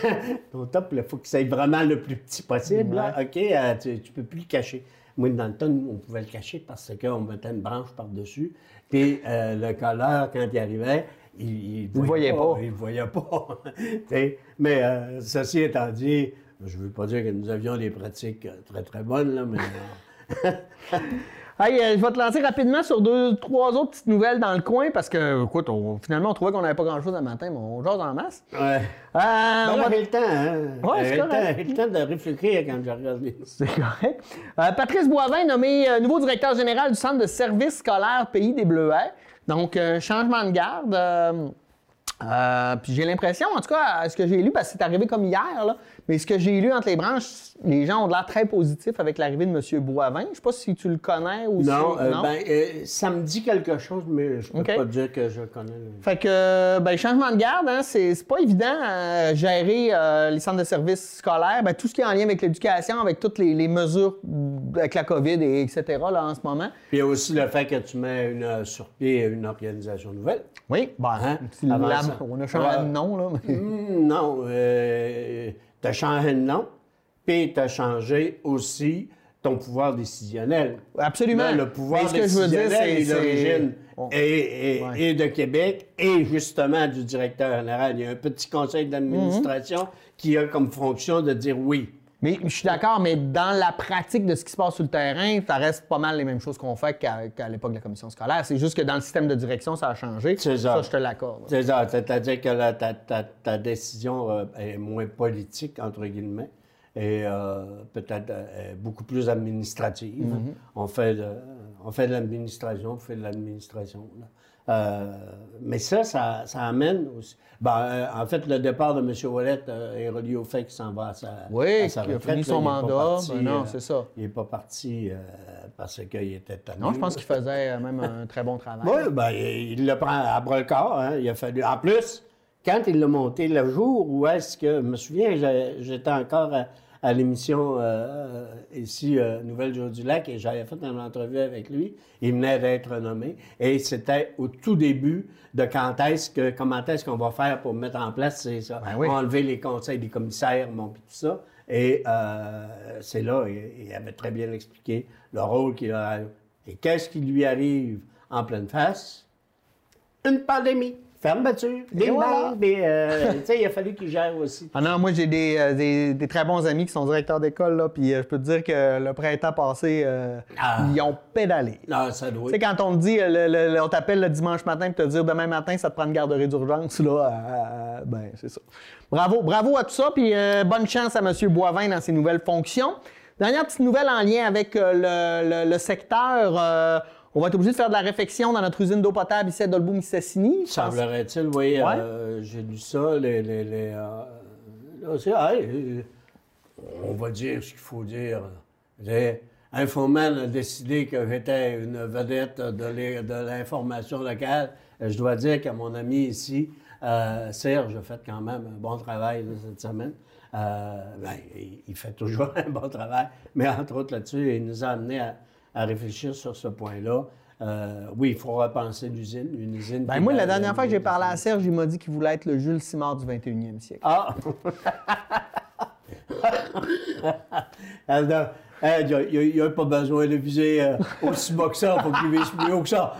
Ton top, il faut que ça soit vraiment le plus petit possible. Là. OK, euh, tu ne peux plus le cacher. Moi, dans le temps, on pouvait le cacher parce qu'on mettait une branche par-dessus. Puis euh, le colleur, quand il arrivait, il ne voyait, voyait pas. Il ne voyait pas. Mais euh, ceci étant dit, je ne veux pas dire que nous avions des pratiques très, très bonnes, là, mais... Hey, euh, je vais te lancer rapidement sur deux, trois autres petites nouvelles dans le coin parce que, écoute, on, finalement, on trouvait qu'on n'avait pas grand-chose le matin, mais on jase en masse. Ouais. Euh, ben là, va... j'ai le temps, hein? Ouais, c'est correct. J'ai le temps de réfléchir quand je regarde les... C'est correct. Euh, Patrice Boivin, nommé euh, nouveau directeur général du Centre de services scolaires Pays des Bleuets. Donc, euh, changement de garde. Euh, euh, puis j'ai l'impression, en tout cas, ce que j'ai lu, parce que c'est arrivé comme hier, là, mais ce que j'ai lu entre les branches, les gens ont l'air très positifs avec l'arrivée de M. Boivin. Je ne sais pas si tu le connais ou non, si... Euh, non, ben, euh, ça me dit quelque chose, mais je ne peux okay. pas dire que je le connais. Là. Fait que, ben, changement de garde, hein, c'est, c'est pas évident à gérer euh, les centres de services scolaires, ben, tout ce qui est en lien avec l'éducation, avec toutes les, les mesures avec la COVID, et etc. là, en ce moment. Puis il y a aussi le fait que tu mets une, sur pied une organisation nouvelle. Oui, ben, hein? la, on a changé ouais. de nom, là. Mais... Mmh, non, euh, tu as changé de nom. Puis tu as changé aussi ton pouvoir décisionnel. Absolument. Là, le pouvoir ce décisionnel que je veux dire, c'est, est d'origine on... et, et, ouais. et de Québec et justement du directeur général. Il y a un petit conseil d'administration mm-hmm. qui a comme fonction de dire oui. Mais je suis d'accord, mais dans la pratique de ce qui se passe sur le terrain, ça reste pas mal les mêmes choses qu'on fait qu'à, qu'à l'époque de la commission scolaire. C'est juste que dans le système de direction, ça a changé. C'est ça. Ça, je te l'accorde. C'est ça. C'est-à-dire que la, ta, ta, ta décision euh, est moins politique, entre guillemets, et euh, peut-être euh, beaucoup plus administrative. Mm-hmm. On fait de, on fait de l'administration, on fait de l'administration. Là. Euh, mais ça, ça, ça amène aussi... Ben, euh, en fait, le départ de M. Ouellette euh, est relié au fait qu'il s'en va à sa, oui, à sa retraite. Oui, qu'il a fini son là, mandat. Parti, ben non, euh, c'est ça. Il n'est pas parti euh, parce qu'il était tanné. Non, je pense qu'il faisait même un très bon travail. Oui, ben, il le prend à bras-le-corps. Hein. Il a fallu... En plus, quand il l'a monté le jour où est-ce que... Je me souviens, j'étais encore... À, à l'émission euh, ici, euh, Nouvelle-Jour-du-Lac, et j'avais fait une entrevue avec lui. Il venait d'être nommé. Et c'était au tout début de quand est-ce que, comment est-ce qu'on va faire pour mettre en place, c'est ça, ben oui. enlever les conseils des commissaires, bon, puis tout ça. Et euh, c'est là, il, il avait très bien expliqué le rôle qu'il a. Et qu'est-ce qui lui arrive en pleine face? Une pandémie. Fermeture, des voilà. des, euh, tu sais, il a fallu qu'ils gèrent aussi. Ah non, moi, j'ai des, euh, des, des très bons amis qui sont directeurs d'école, là, puis euh, je peux te dire que le printemps passé, euh, Ah. ils ont pédalé. Non, ça doit Tu sais, quand on te dit, le, le, le, on t'appelle le dimanche matin pour te dire demain matin, ça te prend une garderie d'urgence, là, euh, euh, ben, c'est ça. Bravo, bravo à tout ça, puis euh, bonne chance à M. Boivin dans ses nouvelles fonctions. Dernière petite nouvelle en lien avec euh, le, le, le secteur. Euh, on va être obligé de faire de la réfection dans notre usine d'eau potable ici à Dolbeau-Mistassini. Semblerait-il, oui. Ouais. Euh, j'ai lu ça. Les, les, les, euh, là, c'est, hey, on va dire ce qu'il faut dire. Infoman a décidé que j'étais une vedette de, de l'information locale. Je dois dire que mon ami ici, euh, Serge, a fait quand même un bon travail là, cette semaine. Euh, ben, il fait toujours un bon travail, mais entre autres là-dessus, il nous a amené à, à réfléchir sur ce point-là. Euh, oui, il faut repenser l'usine, une usine... Ben moi, la dernière fois que j'ai parlé à Serge, il m'a dit qu'il voulait être le Jules Simard du vingt et unième siècle. Ah! Alors, il n'y a, a pas besoin de viser euh, aussi bas que ça, il faut qu'il vise plus haut que ça.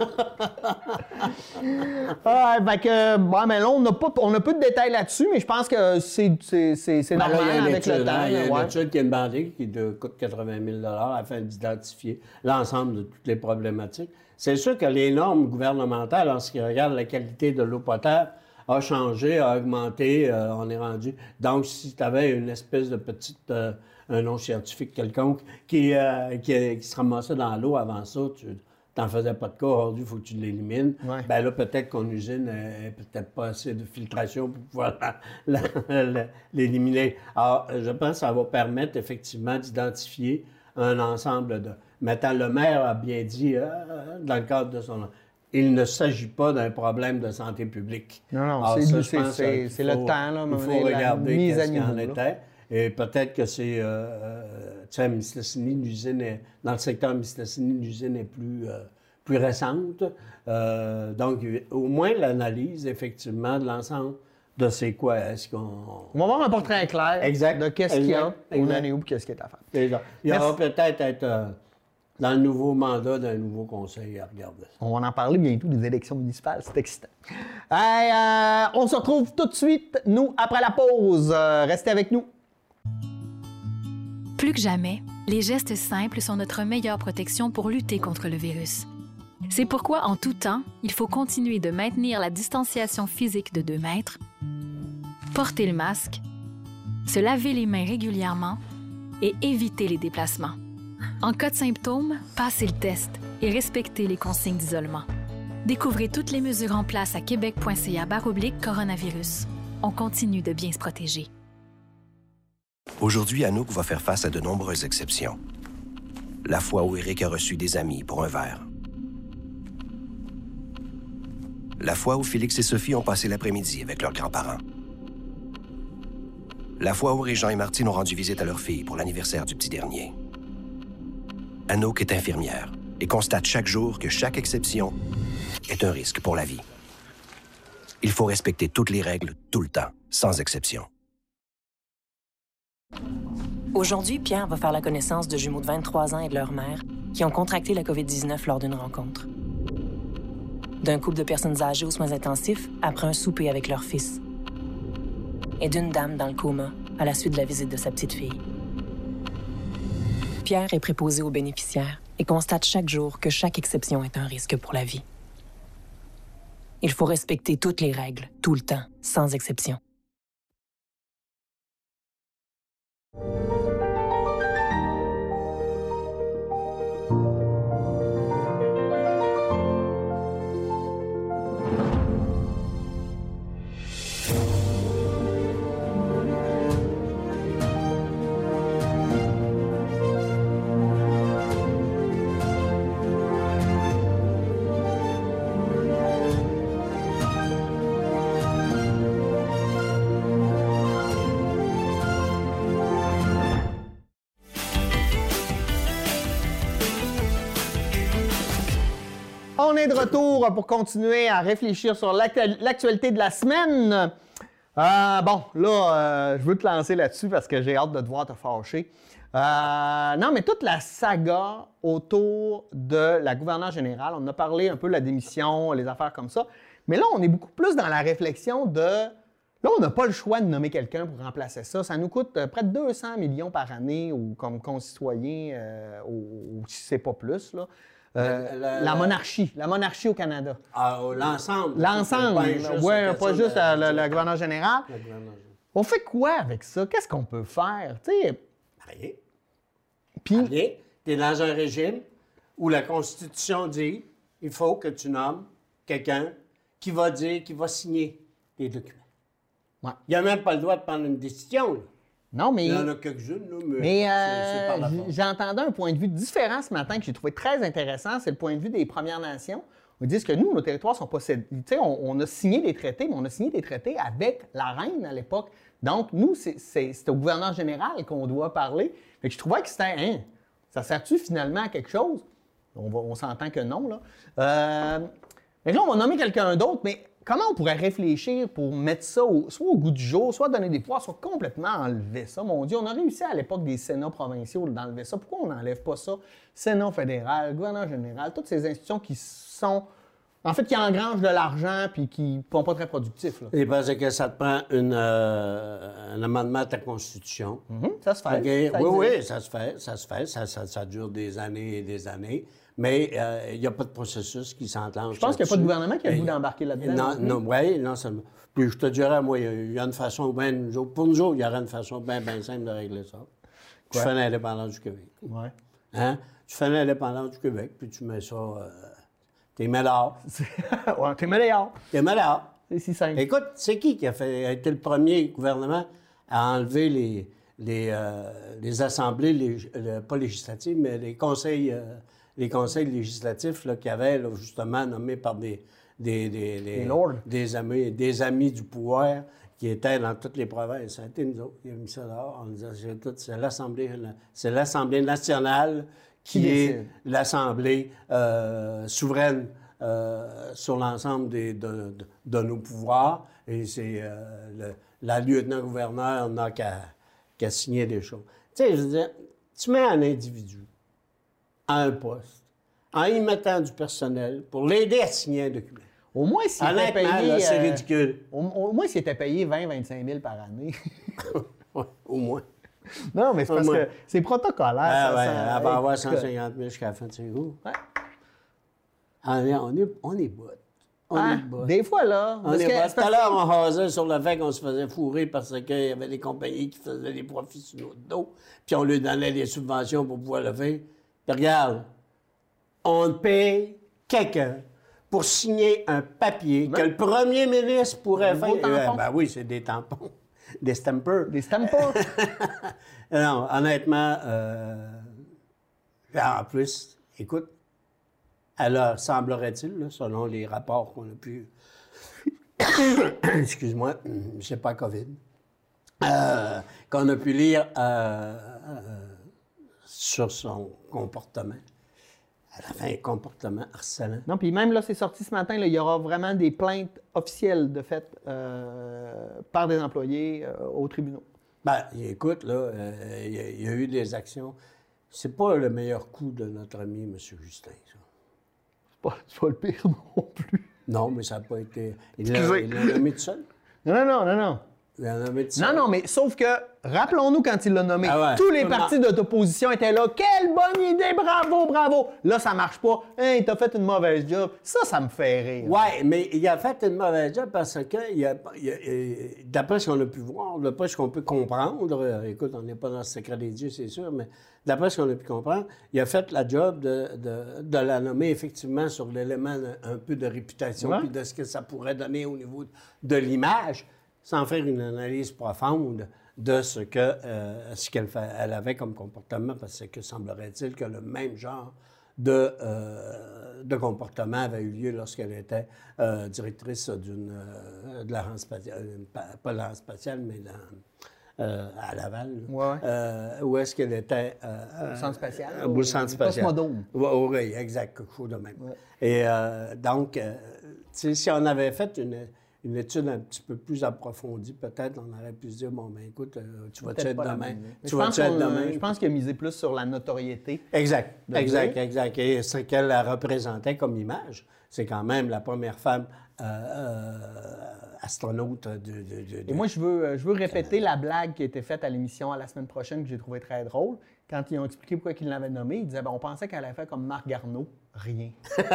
Ah, fait que, bon, mais là, on n'a pas, on a peu de détails là-dessus, mais je pense que c'est, c'est, c'est, c'est Ben là, normal il y a une avec étude, le temps. hein, il y a une ouais. étude qui est demandée, qui de, coûte quatre-vingt mille afin d'identifier l'ensemble de toutes les problématiques. C'est sûr que les normes gouvernementales, en ce qui regarde la qualité de l'eau potable, a changé, a augmenté, euh, on est rendu. Donc, si tu avais une espèce de petite, euh, un nom scientifique quelconque qui, euh, qui, qui se ramassait dans l'eau avant ça, tu n'en faisais pas de cas, aujourd'hui, il faut que tu l'élimines. Ouais. Bien là, peut-être qu'on usine euh, peut-être pas assez de filtration pour pouvoir la, la, la, l'éliminer. Alors, je pense que ça va permettre effectivement d'identifier un ensemble de... Maintenant, le maire a bien dit, euh, dans le cadre de son... Il ne s'agit pas d'un problème de santé publique. Non, non, Alors, c'est, ça, c'est, c'est, c'est le temps, là. Il faut regarder qu'est-ce qu'il en était. Et peut-être que c'est, euh, tu sais, à Mistassini, l'usine est, dans le secteur Mistassini, l'usine est plus, euh, plus récente. Euh, donc, au moins l'analyse, effectivement, de l'ensemble de c'est quoi, est-ce qu'on... On va avoir un portrait clair exact, de qu'est-ce qu'il y a, on en est où, qu'est-ce qui est à faire. Exact. Il y aura peut-être être, euh, dans le nouveau mandat d'un nouveau conseil à regarder. On va en parler bientôt des élections municipales, c'est excitant. Hey, euh, on se retrouve tout de suite, nous, après la pause. Euh, restez avec nous. Plus que jamais, les gestes simples sont notre meilleure protection pour lutter contre le virus. C'est pourquoi, en tout temps, il faut continuer de maintenir la distanciation physique de deux mètres, porter le masque, se laver les mains régulièrement et éviter les déplacements. En cas de symptômes, passez le test et respectez les consignes d'isolement. Découvrez toutes les mesures en place à québec point c a barre oblique coronavirus. On continue de bien se protéger. Aujourd'hui, Anouk va faire face à de nombreuses exceptions. La fois où Éric a reçu des amis pour un verre. La fois où Félix et Sophie ont passé l'après-midi avec leurs grands-parents. La fois où Régent et Martine ont rendu visite à leur fille pour l'anniversaire du petit dernier. Anouk est infirmière et constate chaque jour que chaque exception est un risque pour la vie. Il faut respecter toutes les règles, tout le temps, sans exception. Aujourd'hui, Pierre va faire la connaissance de jumeaux de vingt-trois ans et de leur mère qui ont contracté la covid dix-neuf lors d'une rencontre. D'un couple de personnes âgées aux soins intensifs après un souper avec leur fils. Et d'une dame dans le coma à la suite de la visite de sa petite fille. Pierre est préposé aux bénéficiaires et constate chaque jour que chaque exception est un risque pour la vie. Il faut respecter toutes les règles, tout le temps, sans exception. On est de retour pour continuer à réfléchir sur l'actualité de la semaine. Euh, bon, là, euh, je veux te lancer là-dessus parce que j'ai hâte de te voir te fâcher. Euh, non, mais toute la saga autour de la gouverneure générale, on a parlé un peu de la démission, les affaires comme ça. Mais là, on est beaucoup plus dans la réflexion de... Là, on n'a pas le choix de nommer quelqu'un pour remplacer ça. Ça nous coûte euh, près de deux cents millions par année ou comme concitoyens, euh, ou, ou si c'est pas plus, là. Euh, la, la, la monarchie, la monarchie au Canada. Ah, l'ensemble. L'ensemble, oui, pas juste la, la, le gouverneur général. Le gouverneur général. On fait quoi avec ça? Qu'est-ce qu'on peut faire? T'sais... Rien. Puis... Rien. Tu es dans un régime où la Constitution dit il faut que tu nommes quelqu'un qui va dire, qui va signer tes documents. Ouais. Il n'a même pas le droit de prendre une décision. Là. Non, mais... Il y en a quelques-unes, là, mais, mais euh, c'est, c'est j'entendais un point de vue différent ce matin que j'ai trouvé très intéressant. C'est le point de vue des Premières Nations. Ils disent que nous, nos territoires sont pas... Tu sais, on, on a signé des traités, mais on a signé des traités avec la reine à l'époque. Donc, nous, c'est, c'est, c'est au gouverneur général qu'on doit parler. Fait que je trouvais que c'était... Hein, ça sert-tu finalement à quelque chose? On, va, on s'entend que non, là. Euh, mais là, on va nommer quelqu'un d'autre, mais... Comment on pourrait réfléchir pour mettre ça au, soit au goût du jour, soit donner des pouvoirs, soit complètement enlever ça? Mon Dieu, on a réussi à l'époque des Sénats provinciaux d'enlever ça. Pourquoi on n'enlève pas ça? Sénat fédéral, gouverneur général, toutes ces institutions qui sont... En fait, qui engrangent de l'argent puis qui ne sont pas très productifs. Là. Et parce que ça te prend une, euh, un amendement à ta Constitution. Mm-hmm, ça se fait. Okay. Ça oui, existe. oui, ça se fait. Ça se fait. Ça, ça, ça dure des années et des années. Mais il euh, n'y a pas de processus qui s'enclenche. Je pense qu'il n'y a pas de gouvernement qui a le goût Et, d'embarquer là-dedans. Non, non, oui, non seulement. Puis je te dirais, moi, il y a une façon, ben, pour nous autres, il y aurait une façon bien, bien simple de régler ça. Tu fais l'indépendance du Québec. Oui. Hein? Tu fais l'indépendance du Québec, puis tu mets ça... Euh, t'es malade. Ouais, t'es malade. T'es malade. C'est si simple. Écoute, c'est qui qui a, fait, a été le premier gouvernement à enlever les, les, euh, les assemblées, les, le, pas législatives, mais les conseils, euh, les conseils législatifs là, qu'il y avait, là, justement, nommés par des, des, des, des, des, amis, des amis du pouvoir qui étaient dans toutes les provinces. Ça a été nous autres. Il a mis ça dehors en disant c'est, tout, c'est, l'Assemblée, c'est l'Assemblée nationale qui, qui est l'Assemblée euh, souveraine euh, sur l'ensemble des, de, de, de nos pouvoirs. Et c'est euh, le, la lieutenant-gouverneur n'a qu'à, qu'à signer des choses. Tu sais, je veux dire, tu mets un individu à un poste en y mettant du personnel pour l'aider à signer un document. Au moins, s'il était payé... Là, c'est euh, ridicule. Au, au moins, s'il était payé vingt à vingt-cinq mille par année. Ouais, au moins. Non, mais c'est au parce moins. que c'est protocolaire. Ah, ça, ouais, ça, elle va hey, avoir cent cinquante mille jusqu'à la fin de ses jours. Ouais. On est, on est, on est bot. On Ah, est bot. des fois, là... On parce est que- bot. c'est Tout à parce l'heure, on rasait sur le fait qu'on se faisait fourrer parce qu'il y avait des compagnies qui faisaient des profits sur notre dos, puis on lui donnait des subventions pour pouvoir le faire. Puis regarde, on paye quelqu'un pour signer un papier que le premier ministre pourrait Un faire. beau tampon. Euh, ben oui, c'est des tampons. Des stampers. Des stampers. Non, honnêtement, euh, en plus, écoute, alors, semblerait-il, là, selon les rapports qu'on a pu... Excuse-moi, c'est pas COVID. Euh, qu'on a pu lire euh, euh, sur son comportement. Elle avait un comportement harcelant. Non, puis même là, c'est sorti ce matin, là, il y aura vraiment des plaintes officielles de fait euh, par des employés euh, aux tribunaux. Ben, écoute, là, euh, il y, a- il y a eu des actions. C'est pas le meilleur coup de notre ami, M. Justin, ça. C'est pas, c'est pas le pire non plus. Non, mais ça n'a pas été... Il l'a Excusez. il l'a nommé tout seul. Non, non, non, non, non. Il l'a nommé tout Non, seul. non, mais sauf que, rappelons-nous quand il l'a nommé, Ah ouais. tous les Tout le partis d'opposition étaient là. Quelle bonne idée, bravo, bravo. Là, ça marche pas. Hein, t'as fait une mauvaise job. Ça, ça me fait rire. Oui, mais il a fait une mauvaise job parce que, il a, il a- il- d'après ce qu'on a pu voir, d'après ce qu'on peut comprendre, euh, écoute, on n'est pas dans le secret des dieux, c'est sûr, mais d'après ce qu'on a pu comprendre, il a fait la job de, de, de la nommer effectivement sur l'élément de- un peu de réputation Ouais. puis de ce que ça pourrait donner au niveau de l'image, sans faire une analyse profonde de ce que euh, ce qu'elle fait- elle avait comme comportement, parce que semblerait-il que le même genre de, euh, de comportement avait eu lieu lorsqu'elle était euh, directrice d'une, euh, de l'agence spatiale, euh, pas, pas l'agence spatiale, mais dans, euh, à Laval, là. Ouais, ouais. Euh, où est-ce qu'elle était... Euh, Au centre spatial, euh, Au au- centre au spatial. Cosmodome. Oui, oui, exact, quelque chose de même. Et euh, donc, euh, tu sais, si on avait fait une, une étude un petit peu plus approfondie, peut-être, on aurait pu se dire, bon, ben écoute, euh, tu vas-tu Peut-être être pas la demain? même. Mais Tu je pense vas-tu être qu'on- demain? Je pense qu'il a misé plus sur la notoriété. Exact, de exact, dire. exact. Et ce qu'elle la représentait comme image, c'est quand même la première femme euh, euh, astronaute de, de, de, de... Et moi, je veux, je veux répéter la blague qui a été faite à l'émission à la semaine prochaine que j'ai trouvé très drôle. Quand ils ont expliqué pourquoi ils l'avaient nommé, ils disaient ben, on pensait qu'elle allait faire comme Marc Garneau. Rien.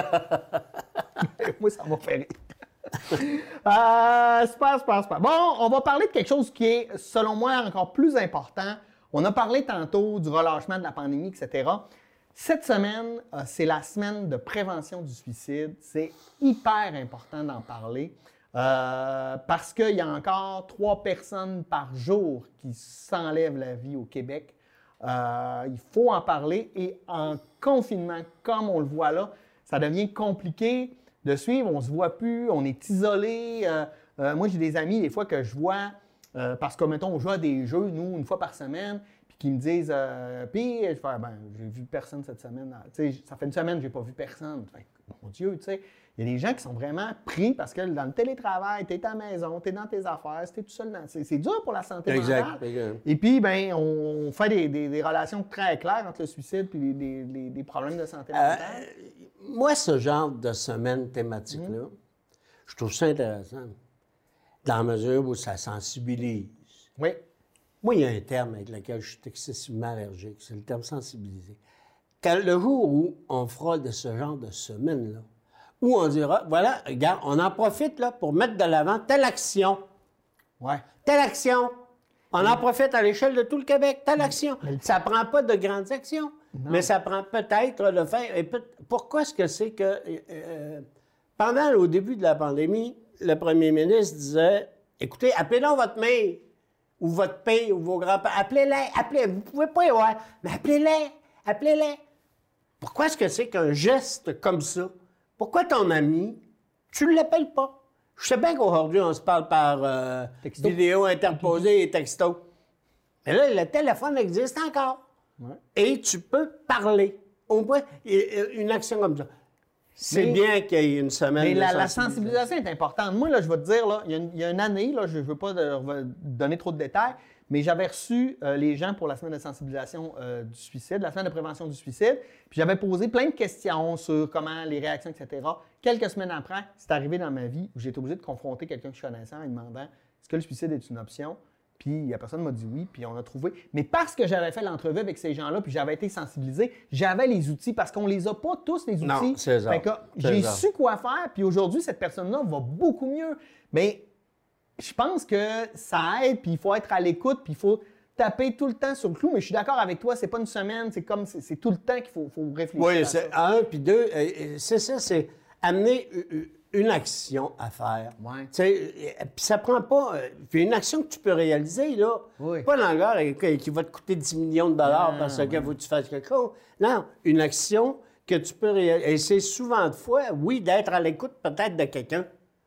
Moi, ça m'a fait rire. euh, super, super, super. Bon, on va parler de quelque chose qui est, selon moi, encore plus important. On a parlé tantôt du relâchement de la pandémie, et cetera. Cette semaine, euh, c'est la semaine de prévention du suicide. C'est hyper important d'en parler euh, parce qu'il y a encore trois personnes par jour qui s'enlèvent la vie au Québec. Euh, il faut en parler et en confinement, comme on le voit là, ça devient compliqué de suivre. On ne se voit plus, on est isolé. Euh, euh, moi, j'ai des amis, des fois, que je vois, euh, parce que, mettons, on joue à des jeux, nous, une fois par semaine, puis qui me disent, euh, puis, je fais, ben, j'ai vu personne cette semaine. Tu sais, ça fait une semaine que je n'ai pas vu personne. Fait, mon Dieu, tu sais. Il y a des gens qui sont vraiment pris parce que dans le télétravail, tu es à la maison, tu es dans tes affaires, tu es tout seul. Dans... C'est, c'est dur pour la santé exact, mentale. Exact. Et puis, ben, on fait des, des, des relations très claires entre le suicide et des, des, des problèmes de santé mentale. Euh, moi, ce genre de semaine thématique-là, mmh. je trouve ça intéressant, dans la mesure où ça sensibilise. Oui. Moi, il y a un terme avec lequel je suis excessivement allergique, c'est le terme sensibiliser. Quand, le jour où on fera de ce genre de semaine-là, où on dira, voilà, regarde, on en profite là, pour mettre de l'avant telle action. Ouais. Telle action. On en profite à l'échelle de tout le Québec, telle action. Ça ne prend pas de grandes actions, non. mais ça prend peut-être le faire. Et peut- pourquoi est-ce que c'est que, euh, pendant, au début de la pandémie, le premier ministre disait, écoutez, appelez donc votre mère, ou votre père, ou vos grands-parents, appelez-les, appelez, vous ne pouvez pas y voir, mais appelez-les, appelez-les. Pourquoi est-ce que c'est qu'un geste comme ça, pourquoi ton ami, tu ne l'appelles pas? Je sais bien qu'aujourd'hui, on se parle par euh, vidéo interposée et texto. Mais là, le téléphone existe encore. Ouais. Et tu peux parler. Au moins, une action comme ça. C'est mais, bien qu'il y ait une semaine mais de la, sensibilisation. la sensibilisation est importante. Moi, là, je vais te dire, là, il, y a une, il y a une année, là, je ne veux pas de, donner trop de détails, mais j'avais reçu euh, les gens pour la semaine de sensibilisation euh, du suicide, la semaine de prévention du suicide, puis j'avais posé plein de questions sur comment les réactions, et cetera. Quelques semaines après, c'est arrivé dans ma vie où j'ai été obligé de confronter quelqu'un que je connaissais en lui demandant est-ce que le suicide est une option? Puis la personne m'a dit oui, puis on a trouvé. Mais parce que j'avais fait l'entrevue avec ces gens-là, puis j'avais été sensibilisé, j'avais les outils, parce qu'on les a pas tous, les outils. Non, c'est ça. Fait que j'ai su quoi faire, puis aujourd'hui, cette personne-là va beaucoup mieux. Mais je pense que ça aide, puis il faut être à l'écoute, puis il faut taper tout le temps sur le clou. Mais je suis d'accord avec toi, c'est pas une semaine, c'est comme c'est, c'est tout le temps qu'il faut, faut réfléchir. Oui, à c'est ça. un, puis deux, c'est ça, c'est amener une action à faire. Ouais. Puis ça prend pas. Puis une action que tu peux réaliser, là. Oui. Pas dans l'heure qui va te coûter dix millions de dollars non, parce qu'il ouais. faut que tu fasses quelque chose. Non, une action que tu peux réaliser. Et c'est souvent de fois, oui, d'être à l'écoute peut-être de quelqu'un.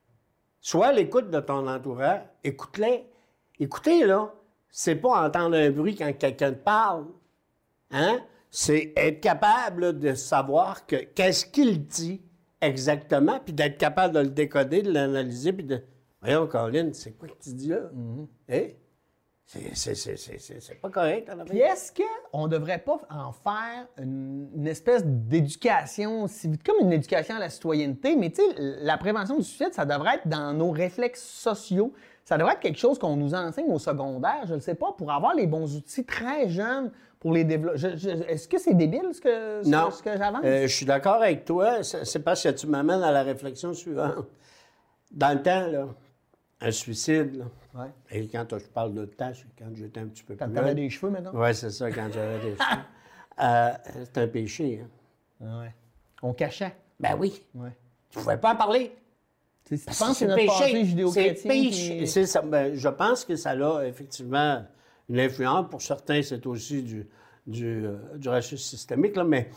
Sois à l'écoute de ton entourage. Écoute-les. Écoutez, là, c'est pas entendre un bruit quand quelqu'un te parle. Hein? C'est être capable de savoir que qu'est-ce qu'il dit exactement, puis d'être capable de le décoder, de l'analyser, puis de... Voyons, Colin, c'est quoi que tu dis là? Mm-hmm. Hey? C'est, c'est, c'est, c'est, c'est, c'est pas correct. Puis est-ce qu'on ne devrait pas en faire une, une espèce d'éducation civique, comme une éducation à la citoyenneté, mais tu sais, la prévention du suicide, ça devrait être dans nos réflexes sociaux. Ça devrait être quelque chose qu'on nous enseigne au secondaire, je ne sais pas, pour avoir les bons outils très jeunes pour les développer. Je, je, est-ce que c'est débile ce que, non. ce, ce que j'avance? Euh, je suis d'accord avec toi. C'est, c'est parce que tu m'amènes à la réflexion suivante. Dans le temps, là, un suicide, là, ouais. et quand je parle de temps, c'est quand j'étais un petit peu quand plus Quand tu avais des cheveux, maintenant? Oui, c'est ça, quand j'avais des cheveux. Euh, c'est un péché. Hein. Ah ouais. On cachait. Ben oui. Ouais. Tu ne pouvais pas en parler. Tu penses que c'est notre passé judéo-chrétien? C'est péché. Qui... C'est ça. Ben, je pense que ça a effectivement une influence. Pour certains, c'est aussi du, du, euh, du racisme systémique, là, mais...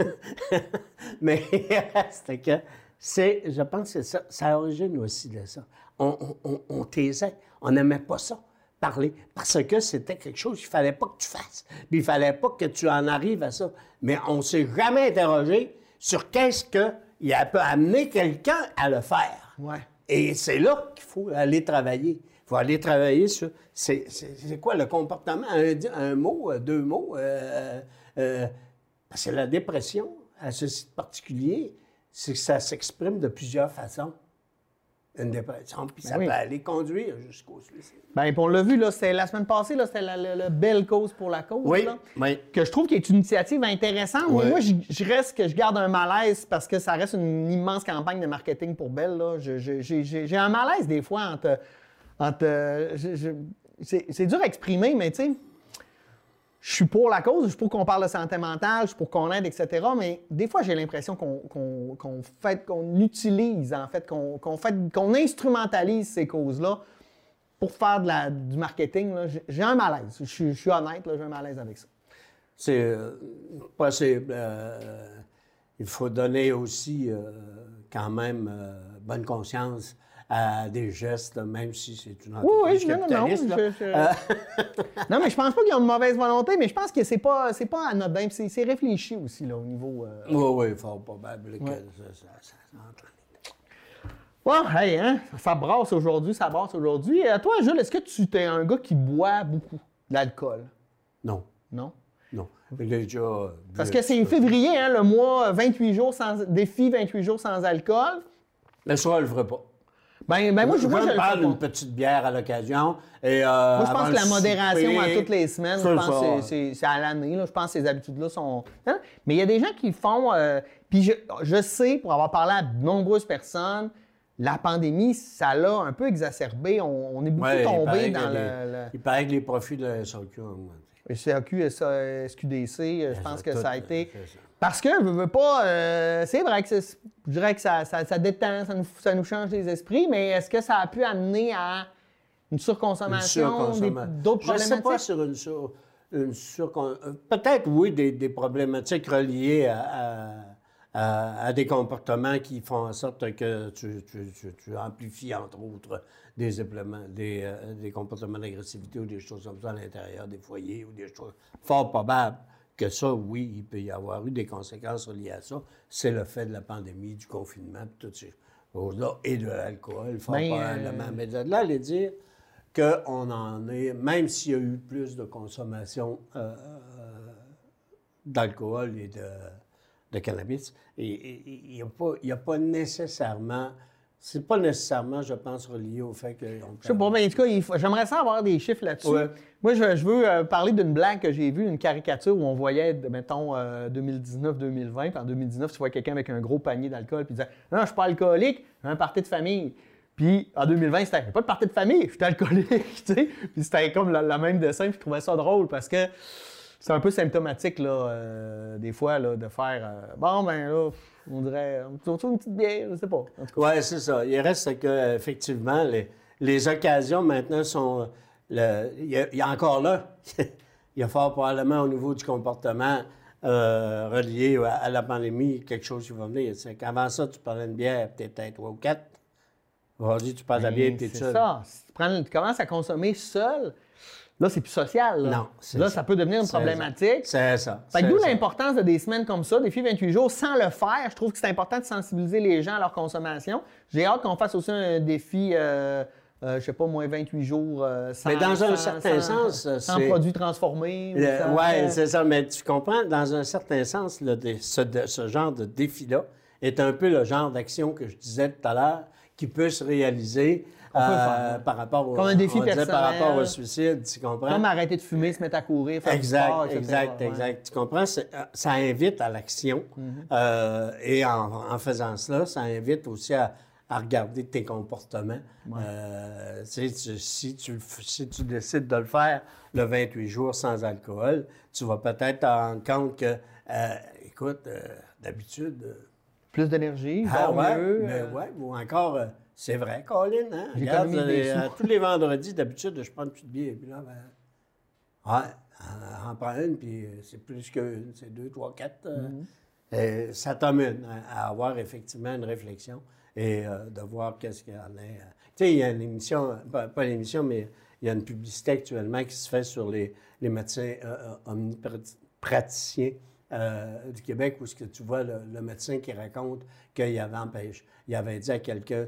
mais c'était que... C'est, je pense que ça, ça origine aussi de ça. On, on, on taisait, on n'aimait pas ça, parler, parce que c'était quelque chose qu'il ne fallait pas que tu fasses. Puis il ne fallait pas que tu en arrives à ça. Mais on ne s'est jamais interrogé sur qu'est-ce qu'il peut amener quelqu'un à le faire. Ouais. Et c'est là qu'il faut aller travailler. Il faut aller travailler sur... C'est, c'est, c'est quoi le comportement? Un, un mot, deux mots? Euh, euh, parce que la dépression, à ceci de particulier, c'est que ça s'exprime de plusieurs façons. une dépression, puis Ben ça oui. peut aller conduire jusqu'au suicide. Bien, puis on l'a vu, là, c'était la semaine passée, là, c'était la, la- la belle cause pour la cause. Oui, là, oui. que je trouve qu'il est une initiative intéressante. Oui. Mais moi, je, je reste que je garde un malaise parce que ça reste une immense campagne de marketing pour Bell. Là. Je- je- j'ai, j'ai- j'ai un malaise des fois entre. entre je- je- c'est, c'est dur à exprimer, mais tu sais. Je suis pour la cause, je suis pour qu'on parle de santé mentale, je suis pour qu'on aide, et cetera. Mais des fois, j'ai l'impression qu'on, qu'on, qu'on fait, qu'on utilise, en fait, qu'on, qu'on fait, qu'on instrumentalise ces causes-là pour faire de la, du marketing. Là. J'ai, j'ai un malaise. Je suis, je suis honnête, là, j'ai un malaise avec ça. C'est euh, possible. Euh, il faut donner aussi euh, quand même euh, bonne conscience à des gestes, même si c'est une Oui, entreprise oui, non, non, non. capitaliste. là. je- je- non, mais je pense pas qu'ils ont une mauvaise volonté, mais je pense que c'est pas, c'est pas anodin. C'est, c'est réfléchi aussi, là, au niveau. Euh... Oui, oui, fort probable que Ouais. ça, ça, ça, ça entraîne. Ouais, hey, hein, ça brasse aujourd'hui, ça brasse aujourd'hui. Et à toi, Jules, est-ce que tu es un gars qui boit beaucoup de l'alcool? Non, Non? non. Il est déjà, euh, Parce bu un que c'est petit peu. février, hein, le mois vingt-huit jours sans. Défi vingt-huit jours sans alcool. Le soir, je le ferai pas. Ben, ben moi, je, je moi, je me le parle fais pas. d'une petite bière à l'occasion. Et, euh, Moi, je avant pense le que la modération souper, à toutes les semaines, je c'est pense ça. que c'est, c'est- c'est à l'année. Là. Je pense que ces habitudes-là sont. Hein? Mais il y a des gens qui font. euh, Puis je, je sais, pour avoir parlé à de nombreuses personnes, la pandémie, ça l'a un peu exacerbé. On, on est beaucoup Ouais, il tombé paraît dans que le. les- le- Il paraît que les profits de la S A Q ont augmenté. C A Q, S Q D C, euh, je pense que tout, ça a euh, été. c'est ça. Parce que, je veux pas. euh, c'est vrai que c'est- je dirais que ça, ça, ça détend, ça nous, ça nous change les esprits, mais est-ce que ça a pu amener à une Une surconsommation, des- surconsommation. d'autres Je ne sais problématiques? pas sur une, sur, une surcon- euh, peut-être, oui, des, des problématiques reliées à, à- à- à des comportements qui font en sorte que tu, tu- tu- tu amplifies, entre autres, des, éplements- des, euh, des comportements d'agressivité ou des choses comme ça à l'intérieur des foyers ou des choses fort probables que ça, oui, il peut y avoir eu des conséquences reliées à ça. C'est le fait de la pandémie, du confinement, puis toutes ces choses-là, et de l'alcool, fort Ben, probablement. euh, Mais de là, aller dire qu'on en est, même s'il y a eu plus de consommation euh, d'alcool et de, de cannabis, et- et- et il n'y a, pas- il y a pas nécessairement, c'est pas nécessairement, je pense, relié au fait que... Je sais pas, mais en tout cas, il faut- j'aimerais ça avoir des chiffres là-dessus. Ouais. Moi, je, je veux euh, parler d'une blague que j'ai vue, une caricature où on voyait, de- mettons, euh, deux mille dix-neuf deux mille vingt. Puis en deux mille dix-neuf, tu vois quelqu'un avec un gros panier d'alcool, puis il disait « Non, je suis pas alcoolique, j'ai un party de famille. » Puis en deux mille vingt, c'était « J'ai pas de party de famille, je suis alcoolique. » tu sais. Puis c'était comme le, le même dessin, puis je trouvais ça drôle parce que c'est un peu symptomatique, là, euh, des fois, là, de faire euh, Bon, ben là, on dirait, on trouve une petite bière, je sais pas. En tout cas. Oui, c'est ça. Il reste que, effectivement, les, les occasions maintenant sont. le- il, y a, il y a encore là, il y a fort probablement au niveau du comportement euh, relié à, à la pandémie quelque chose qui va venir. C'est qu'avant ça, tu parlais de bière, peut-être trois ou quatre. Aujourd'hui, tu parles de la bière, Ben, tu es c'est seul. ça. Si tu, prends- tu commences à consommer seul, là, c'est plus social. Là, Non, c'est là ça. ça peut devenir une C'est problématique. C'est ça. Fait que c'est d'où ça. l'importance de des semaines comme ça, défi vingt-huit jours, sans le faire. Je trouve que c'est important de sensibiliser les gens à leur consommation. J'ai hâte qu'on fasse aussi un défi, euh, euh, je sais pas, moins vingt-huit jours euh, sans, Mais dans un sans- certain sans- sens, sans c'est- produits transformés. ou Le- sans- ouais, c'est ça. Mais tu comprends, dans un certain sens, là, de- ce, de- ce genre de défi-là est un peu le genre d'action que je disais tout à l'heure qui peut se réaliser Qu'on peut euh, faire. par rapport au, Comme un défi on disait par personnel. rapport au suicide, tu comprends? Comme arrêter de fumer, se mettre à courir, faire Exact, du sport, et cetera. exact, Ouais. exact. Tu comprends? C'est- euh, Ça invite à l'action. Euh, et en, en faisant cela, ça invite aussi à, à regarder tes comportements. Euh, tu sais, tu- si, tu, le f- si tu décides de le faire le vingt-huit jours sans alcool, tu vas peut-être te rendre compte que, euh, écoute, euh, d'habitude... euh, Plus d'énergie, ah dors ouais, mieux. mais euh, ouais, ou encore, euh, c'est vrai, Colin, hein? Regarde, J'économise des euh, sous. tous les vendredis, d'habitude, je prends une petite bière, puis là, ben, ouais, en, en prends une, puis euh, c'est plus qu'une, c'est deux, trois, quatre. euh, Mm-hmm. euh, ça t'amène à, à avoir effectivement une réflexion et euh, de voir qu'est-ce qu'il y en a. euh. Tu sais, il y a une émission, pas, pas l'émission, mais il y a une publicité actuellement qui se fait sur les, les médecins euh, euh, omnipraticiens euh, du Québec, où ce que tu vois le, le médecin qui raconte qu'il avait empêché, il avait dit à quelqu'un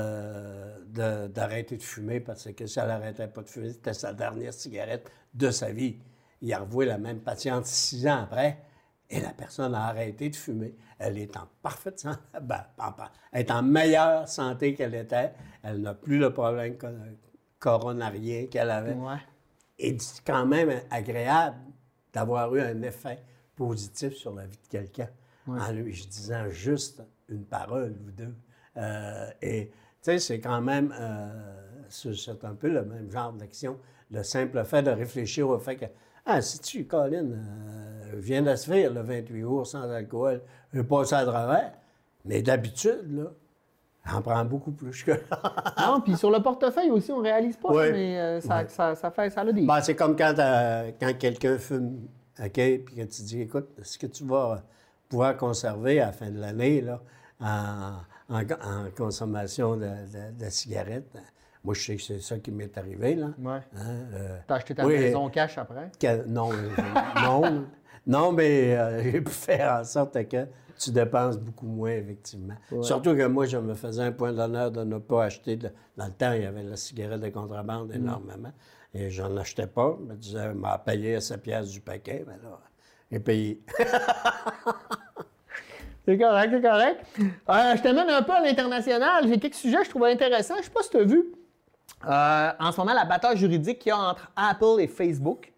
euh, de- d'arrêter de fumer parce que si elle n'arrêtait pas de fumer, c'était sa dernière cigarette de sa vie. Il a revu la même patiente six ans après. Et la personne a arrêté de fumer. Elle est en parfaite santé, ben, elle est en meilleure santé qu'elle était. Elle n'a plus le problème coronarien qu'elle avait. Ouais. Et c'est quand même agréable d'avoir eu un effet positif sur la vie de quelqu'un ouais. en lui disant juste une parole ou deux. Euh, et tu sais, c'est quand même, euh, c'est un peu le même genre d'action. Le simple fait de réfléchir au fait que ah, si tu, Colin, euh, viens de se faire le vingt-huit jours sans alcool, je vais passer à travers. Mais d'habitude, là, j'en prends beaucoup plus que non, puis sur le portefeuille aussi, on ne réalise pas, oui. mais euh, ça, oui. ça, ça, fait, ça a des... Ben, c'est comme quand, euh, quand quelqu'un fume, OK, puis que tu dis, écoute, est-ce que tu vas pouvoir conserver à la fin de l'année, là, en, en, en consommation de, de, de cigarettes? Moi, je sais que c'est ça qui m'est arrivé, là. Oui. Hein, euh, T'as acheté ta oui, maison cash après? Que, non, non, non, mais euh, j'ai pu faire en sorte que tu dépenses beaucoup moins, effectivement. Ouais. Surtout que moi, je me faisais un point d'honneur de ne pas acheter. De... Dans le temps, il y avait la cigarette de contrebande énormément. Mm. Et je n'en achetais pas. Je me disais, je m'a payé à sept piastres du paquet. Mais là, j'ai payé. C'est correct, c'est correct. Euh, je t'amène un peu à l'international. J'ai quelques sujets que je trouvais intéressants. Je ne sais pas si tu as vu. Euh, en ce moment, la bataille juridique qu'il y a entre Apple et Facebook.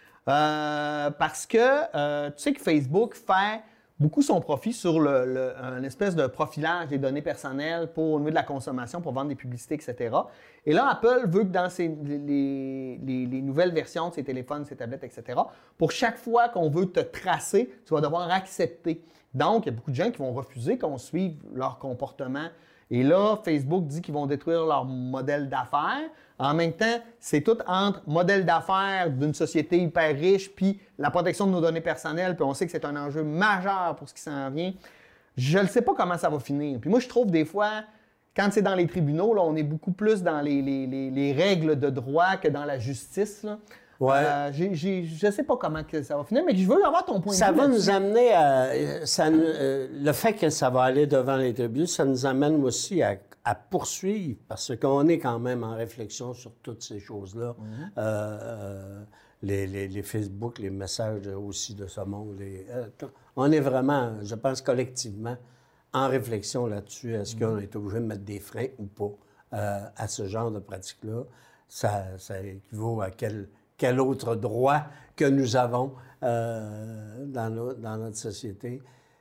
Euh, parce que euh, tu sais que Facebook fait beaucoup son profit sur le, le, un espèce de profilage des données personnelles pour, au niveau de la consommation, pour vendre des publicités, et cetera. Et là, Apple veut que dans ses, les, les, les nouvelles versions de ses téléphones, ses tablettes, et cetera, pour chaque fois qu'on veut te tracer, tu vas devoir accepter. Donc, il y a beaucoup de gens qui vont refuser qu'on suive leur comportement. Et là, Facebook dit qu'ils vont détruire leur modèle d'affaires. En même temps, c'est tout entre modèle d'affaires d'une société hyper riche puis la protection de nos données personnelles. Puis on sait que c'est un enjeu majeur pour ce qui s'en vient. Je ne sais pas comment ça va finir. Puis moi, je trouve des fois, quand c'est dans les tribunaux, là, on est beaucoup plus dans les, les, les, les règles de droit que dans la justice, là. Ouais. Euh, j'ai, j'ai, je ne sais pas comment que ça va finir, mais je veux avoir ton point ça de vue. Ça va nous amener à... Ça, euh, le fait que ça va aller devant les tribunaux, ça nous amène aussi à, à poursuivre, parce qu'on est quand même en réflexion sur toutes ces choses-là. Mm-hmm. euh, les, les, les Facebook, les messages aussi de ce monde. Les, euh, on est vraiment, je pense, collectivement en réflexion là-dessus. Est-ce mm-hmm. qu'on est obligé de mettre des freins ou pas euh, à ce genre de pratique-là? Ça, ça équivaut à quel... Quel autre droit que nous avons euh, dans, no, dans notre société.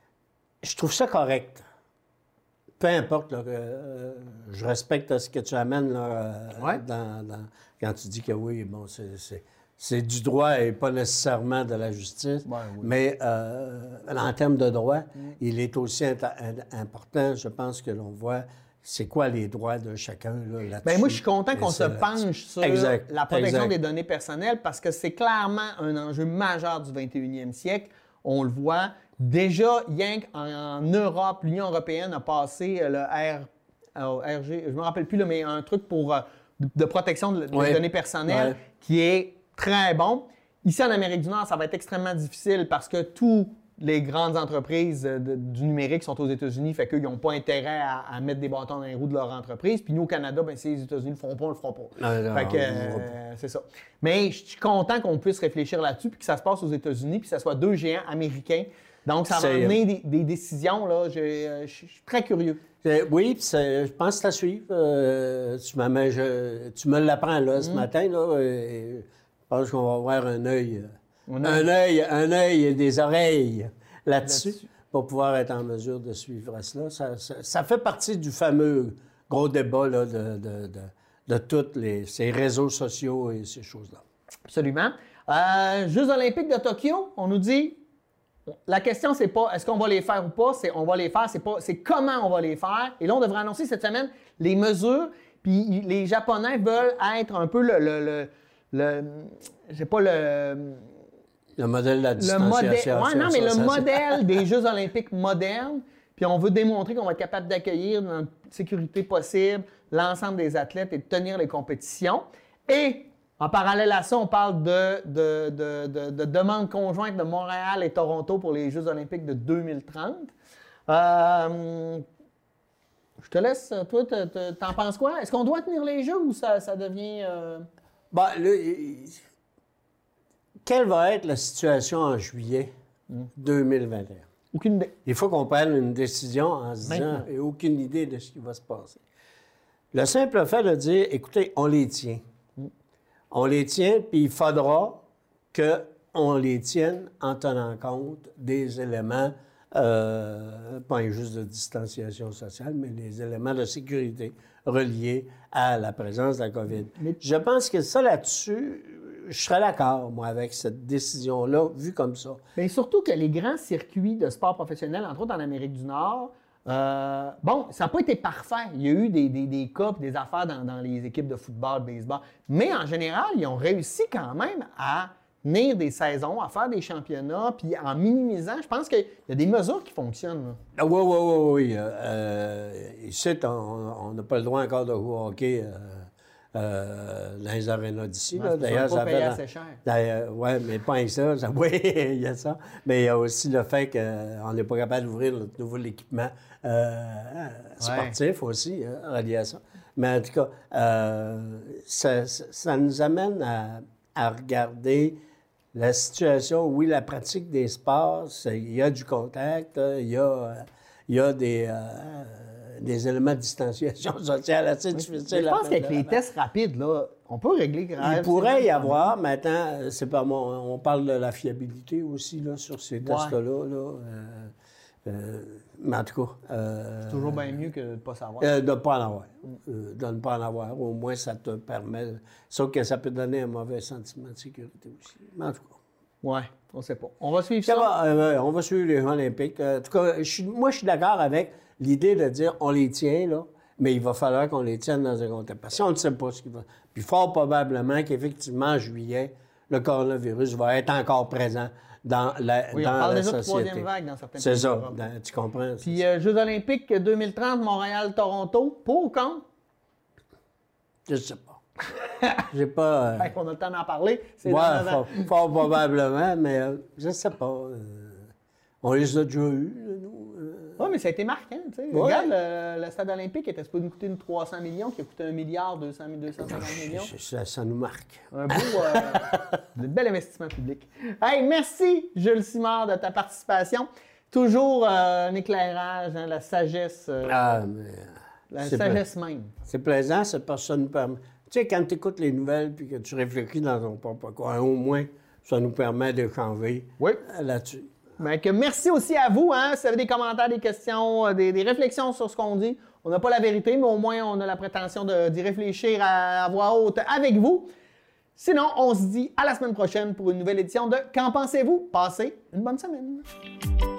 Je trouve ça correct. Peu importe, là, euh, je respecte ce que tu amènes là, euh, ouais. dans, dans, quand tu dis que oui, bon, c'est, c'est, c'est du droit et pas nécessairement de la justice. Ouais, oui. Mais euh, en termes de droit, mm. il est aussi int- important, je pense, que l'on voit c'est quoi les droits de chacun là, là-dessus. Bien, moi, je suis content qu'on se penche sur exact, la protection exact. des données personnelles parce que c'est clairement un enjeu majeur du vingt et unième siècle. On le voit. Déjà, rien qu'en en Europe, l'Union européenne a passé le R, euh, R G, je ne me rappelle plus, là, mais un truc pour, euh, de protection de, des oui. données personnelles ouais. qui est très bon. Ici, en Amérique du Nord, ça va être extrêmement difficile parce que tout... les grandes entreprises de, du numérique sont aux États-Unis, fait qu'eux, ils n'ont pas intérêt à, à mettre des bâtons dans les roues de leur entreprise. Puis nous, au Canada, ben, si les États-Unis ne le feront pas, on ne le fera pas. Non, non, fait que, euh, c'est ça. Mais je suis content qu'on puisse réfléchir là-dessus, puis que ça se passe aux États-Unis, puis que ça soit deux géants américains. Donc, ça va c'est... amener des, des décisions, là. Je, je suis très curieux. Oui, puis je pense que ça suit. Euh, tu, je, tu me l'apprends, là, ce mmh. matin, là. Et je pense qu'on va avoir un œil... Un œil, un œil et des oreilles là-dessus, là-dessus pour pouvoir être en mesure de suivre cela. Ça, ça, ça fait partie du fameux gros débat là, de, de, de, de tous les, ces réseaux sociaux et ces choses-là. Absolument. Euh, Jeux olympiques de Tokyo, on nous dit, la question, c'est pas est-ce qu'on va les faire ou pas, c'est on va les faire, c'est pas c'est comment on va les faire. Et là, on devrait annoncer cette semaine les mesures, puis les Japonais veulent être un peu le... le, le, le j'ai pas le... Le modèle de la distanciation. Le modèle, ouais, non, mais le modèle des Jeux olympiques modernes. Puis on veut démontrer qu'on va être capable d'accueillir dans une sécurité possible l'ensemble des athlètes et de tenir les compétitions. Et en parallèle à ça, on parle de, de, de, de, de demande conjointe de Montréal et Toronto pour les Jeux olympiques de deux mille trente. Euh, je te laisse, toi, te, te, t'en penses quoi? Est-ce qu'on doit tenir les Jeux ou ça, ça devient... Euh... Ben, là, il... Quelle va être la situation en juillet deux mille vingt et un. Aucune idée. Il faut qu'on prenne une décision en se disant Maintenant. et aucune idée de ce qui va se passer. Le simple fait de dire, écoutez, on les tient. On les tient, puis il faudra qu'on les tienne en tenant compte des éléments, euh, pas juste de distanciation sociale, mais des éléments de sécurité reliés à la présence de la COVID. Mais- Je pense que ça, là-dessus, je serais d'accord, moi, avec cette décision-là, vue comme ça. Mais surtout que les grands circuits de sport professionnel, entre autres en Amérique du Nord, euh, bon, ça n'a pas été parfait. Il y a eu des, des, des cas, puis des affaires dans, dans les équipes de football, baseball. Mais en général, ils ont réussi quand même à tenir des saisons, à faire des championnats, puis en minimisant, je pense qu'il y a des mesures qui fonctionnent. là. Ah, oui, oui, oui, oui. Euh, euh, ici, on n'a pas le droit encore de jouer au hockey euh, euh, dans les arénas d'ici. Ouais, là. c'est parce D'ailleurs, qu'on a ça pas payé fait... assez cher. D'ailleurs, oui, mais pas avec ça. ça oui, il y a ça. Mais il y a aussi le fait qu'on n'est pas capable d'ouvrir notre nouveau équipement euh, sportif aussi, hein, relié à ça. Mais en tout cas, euh, ça, ça- ça nous amène à, à regarder la situation. Oui, la pratique des sports, c'est- il y a du contact, hein, il y a, euh, il y a des, euh, des éléments de distanciation sociale assez difficiles. Mais je à pense qu'avec mettre les de tests rapides, là, on peut régler grave. il pourrait y avoir, maintenant, euh, c'est pas moi, on parle de la fiabilité aussi là, sur ces tests-là. Là, euh, euh, mais en tout cas. euh, C'est toujours bien mieux que de ne pas savoir. euh, de ne pas en avoir. Euh, de ne pas en avoir. Au moins, ça te permet. Sauf que ça peut donner un mauvais sentiment de sécurité aussi. Mais en tout cas. Ouais, on ne sait pas. On va suivre Ça ça. va, euh, on va suivre les Jeux olympiques. Euh, en tout cas, je suis- moi, je suis d'accord avec l'idée de dire on les tient, là, mais il va falloir qu'on les tienne dans un contexte. Parce que on ne sait pas ce qui va. Puis fort probablement qu'effectivement, en juillet, le coronavirus va être encore présent dans la, Oui, on dans parle la déjà de société. troisième vague dans certains C'est pays ça, d'Europe. dans- tu comprends? Puis euh, Jeux olympiques deux mille trente, Montréal-Toronto, pour ou contre? Je sais pas. J'ai pas... euh, Fait qu'on a le temps d'en parler. C'est ouais, dans neuf ans. fort, fort probablement, mais euh, je sais pas. euh, on les a déjà eus, là, nous. euh. Oui, mais ça a été marquant. Tu sais. Ouais. Regarde, le, le stade olympique était supposé nous coûter une trois cents millions, qui a coûté un milliard deux cents cinquante millions. Ça, ça nous marque. Un beau, euh, de bel investissement public. Hey, merci, Jules Simard, de ta participation. Toujours euh, un éclairage, hein, la sagesse, euh, Ah, mais... la c'est sagesse même. C'est plaisant, ça, parce que ça nous permet... Tu sais, quand tu écoutes les nouvelles puis que tu réfléchis dans ton propre coin, au moins, ça nous permet d'échanger Oui. euh, là-dessus. Ben, que merci aussi à vous. Hein, si vous avez des commentaires, des questions, euh, des, des réflexions sur ce qu'on dit, on n'a pas la vérité, mais au moins on a la prétention de- d'y réfléchir à, à voix haute avec vous. Sinon, on se dit à la semaine prochaine pour une nouvelle édition de Qu'en pensez-vous? Passez une bonne semaine.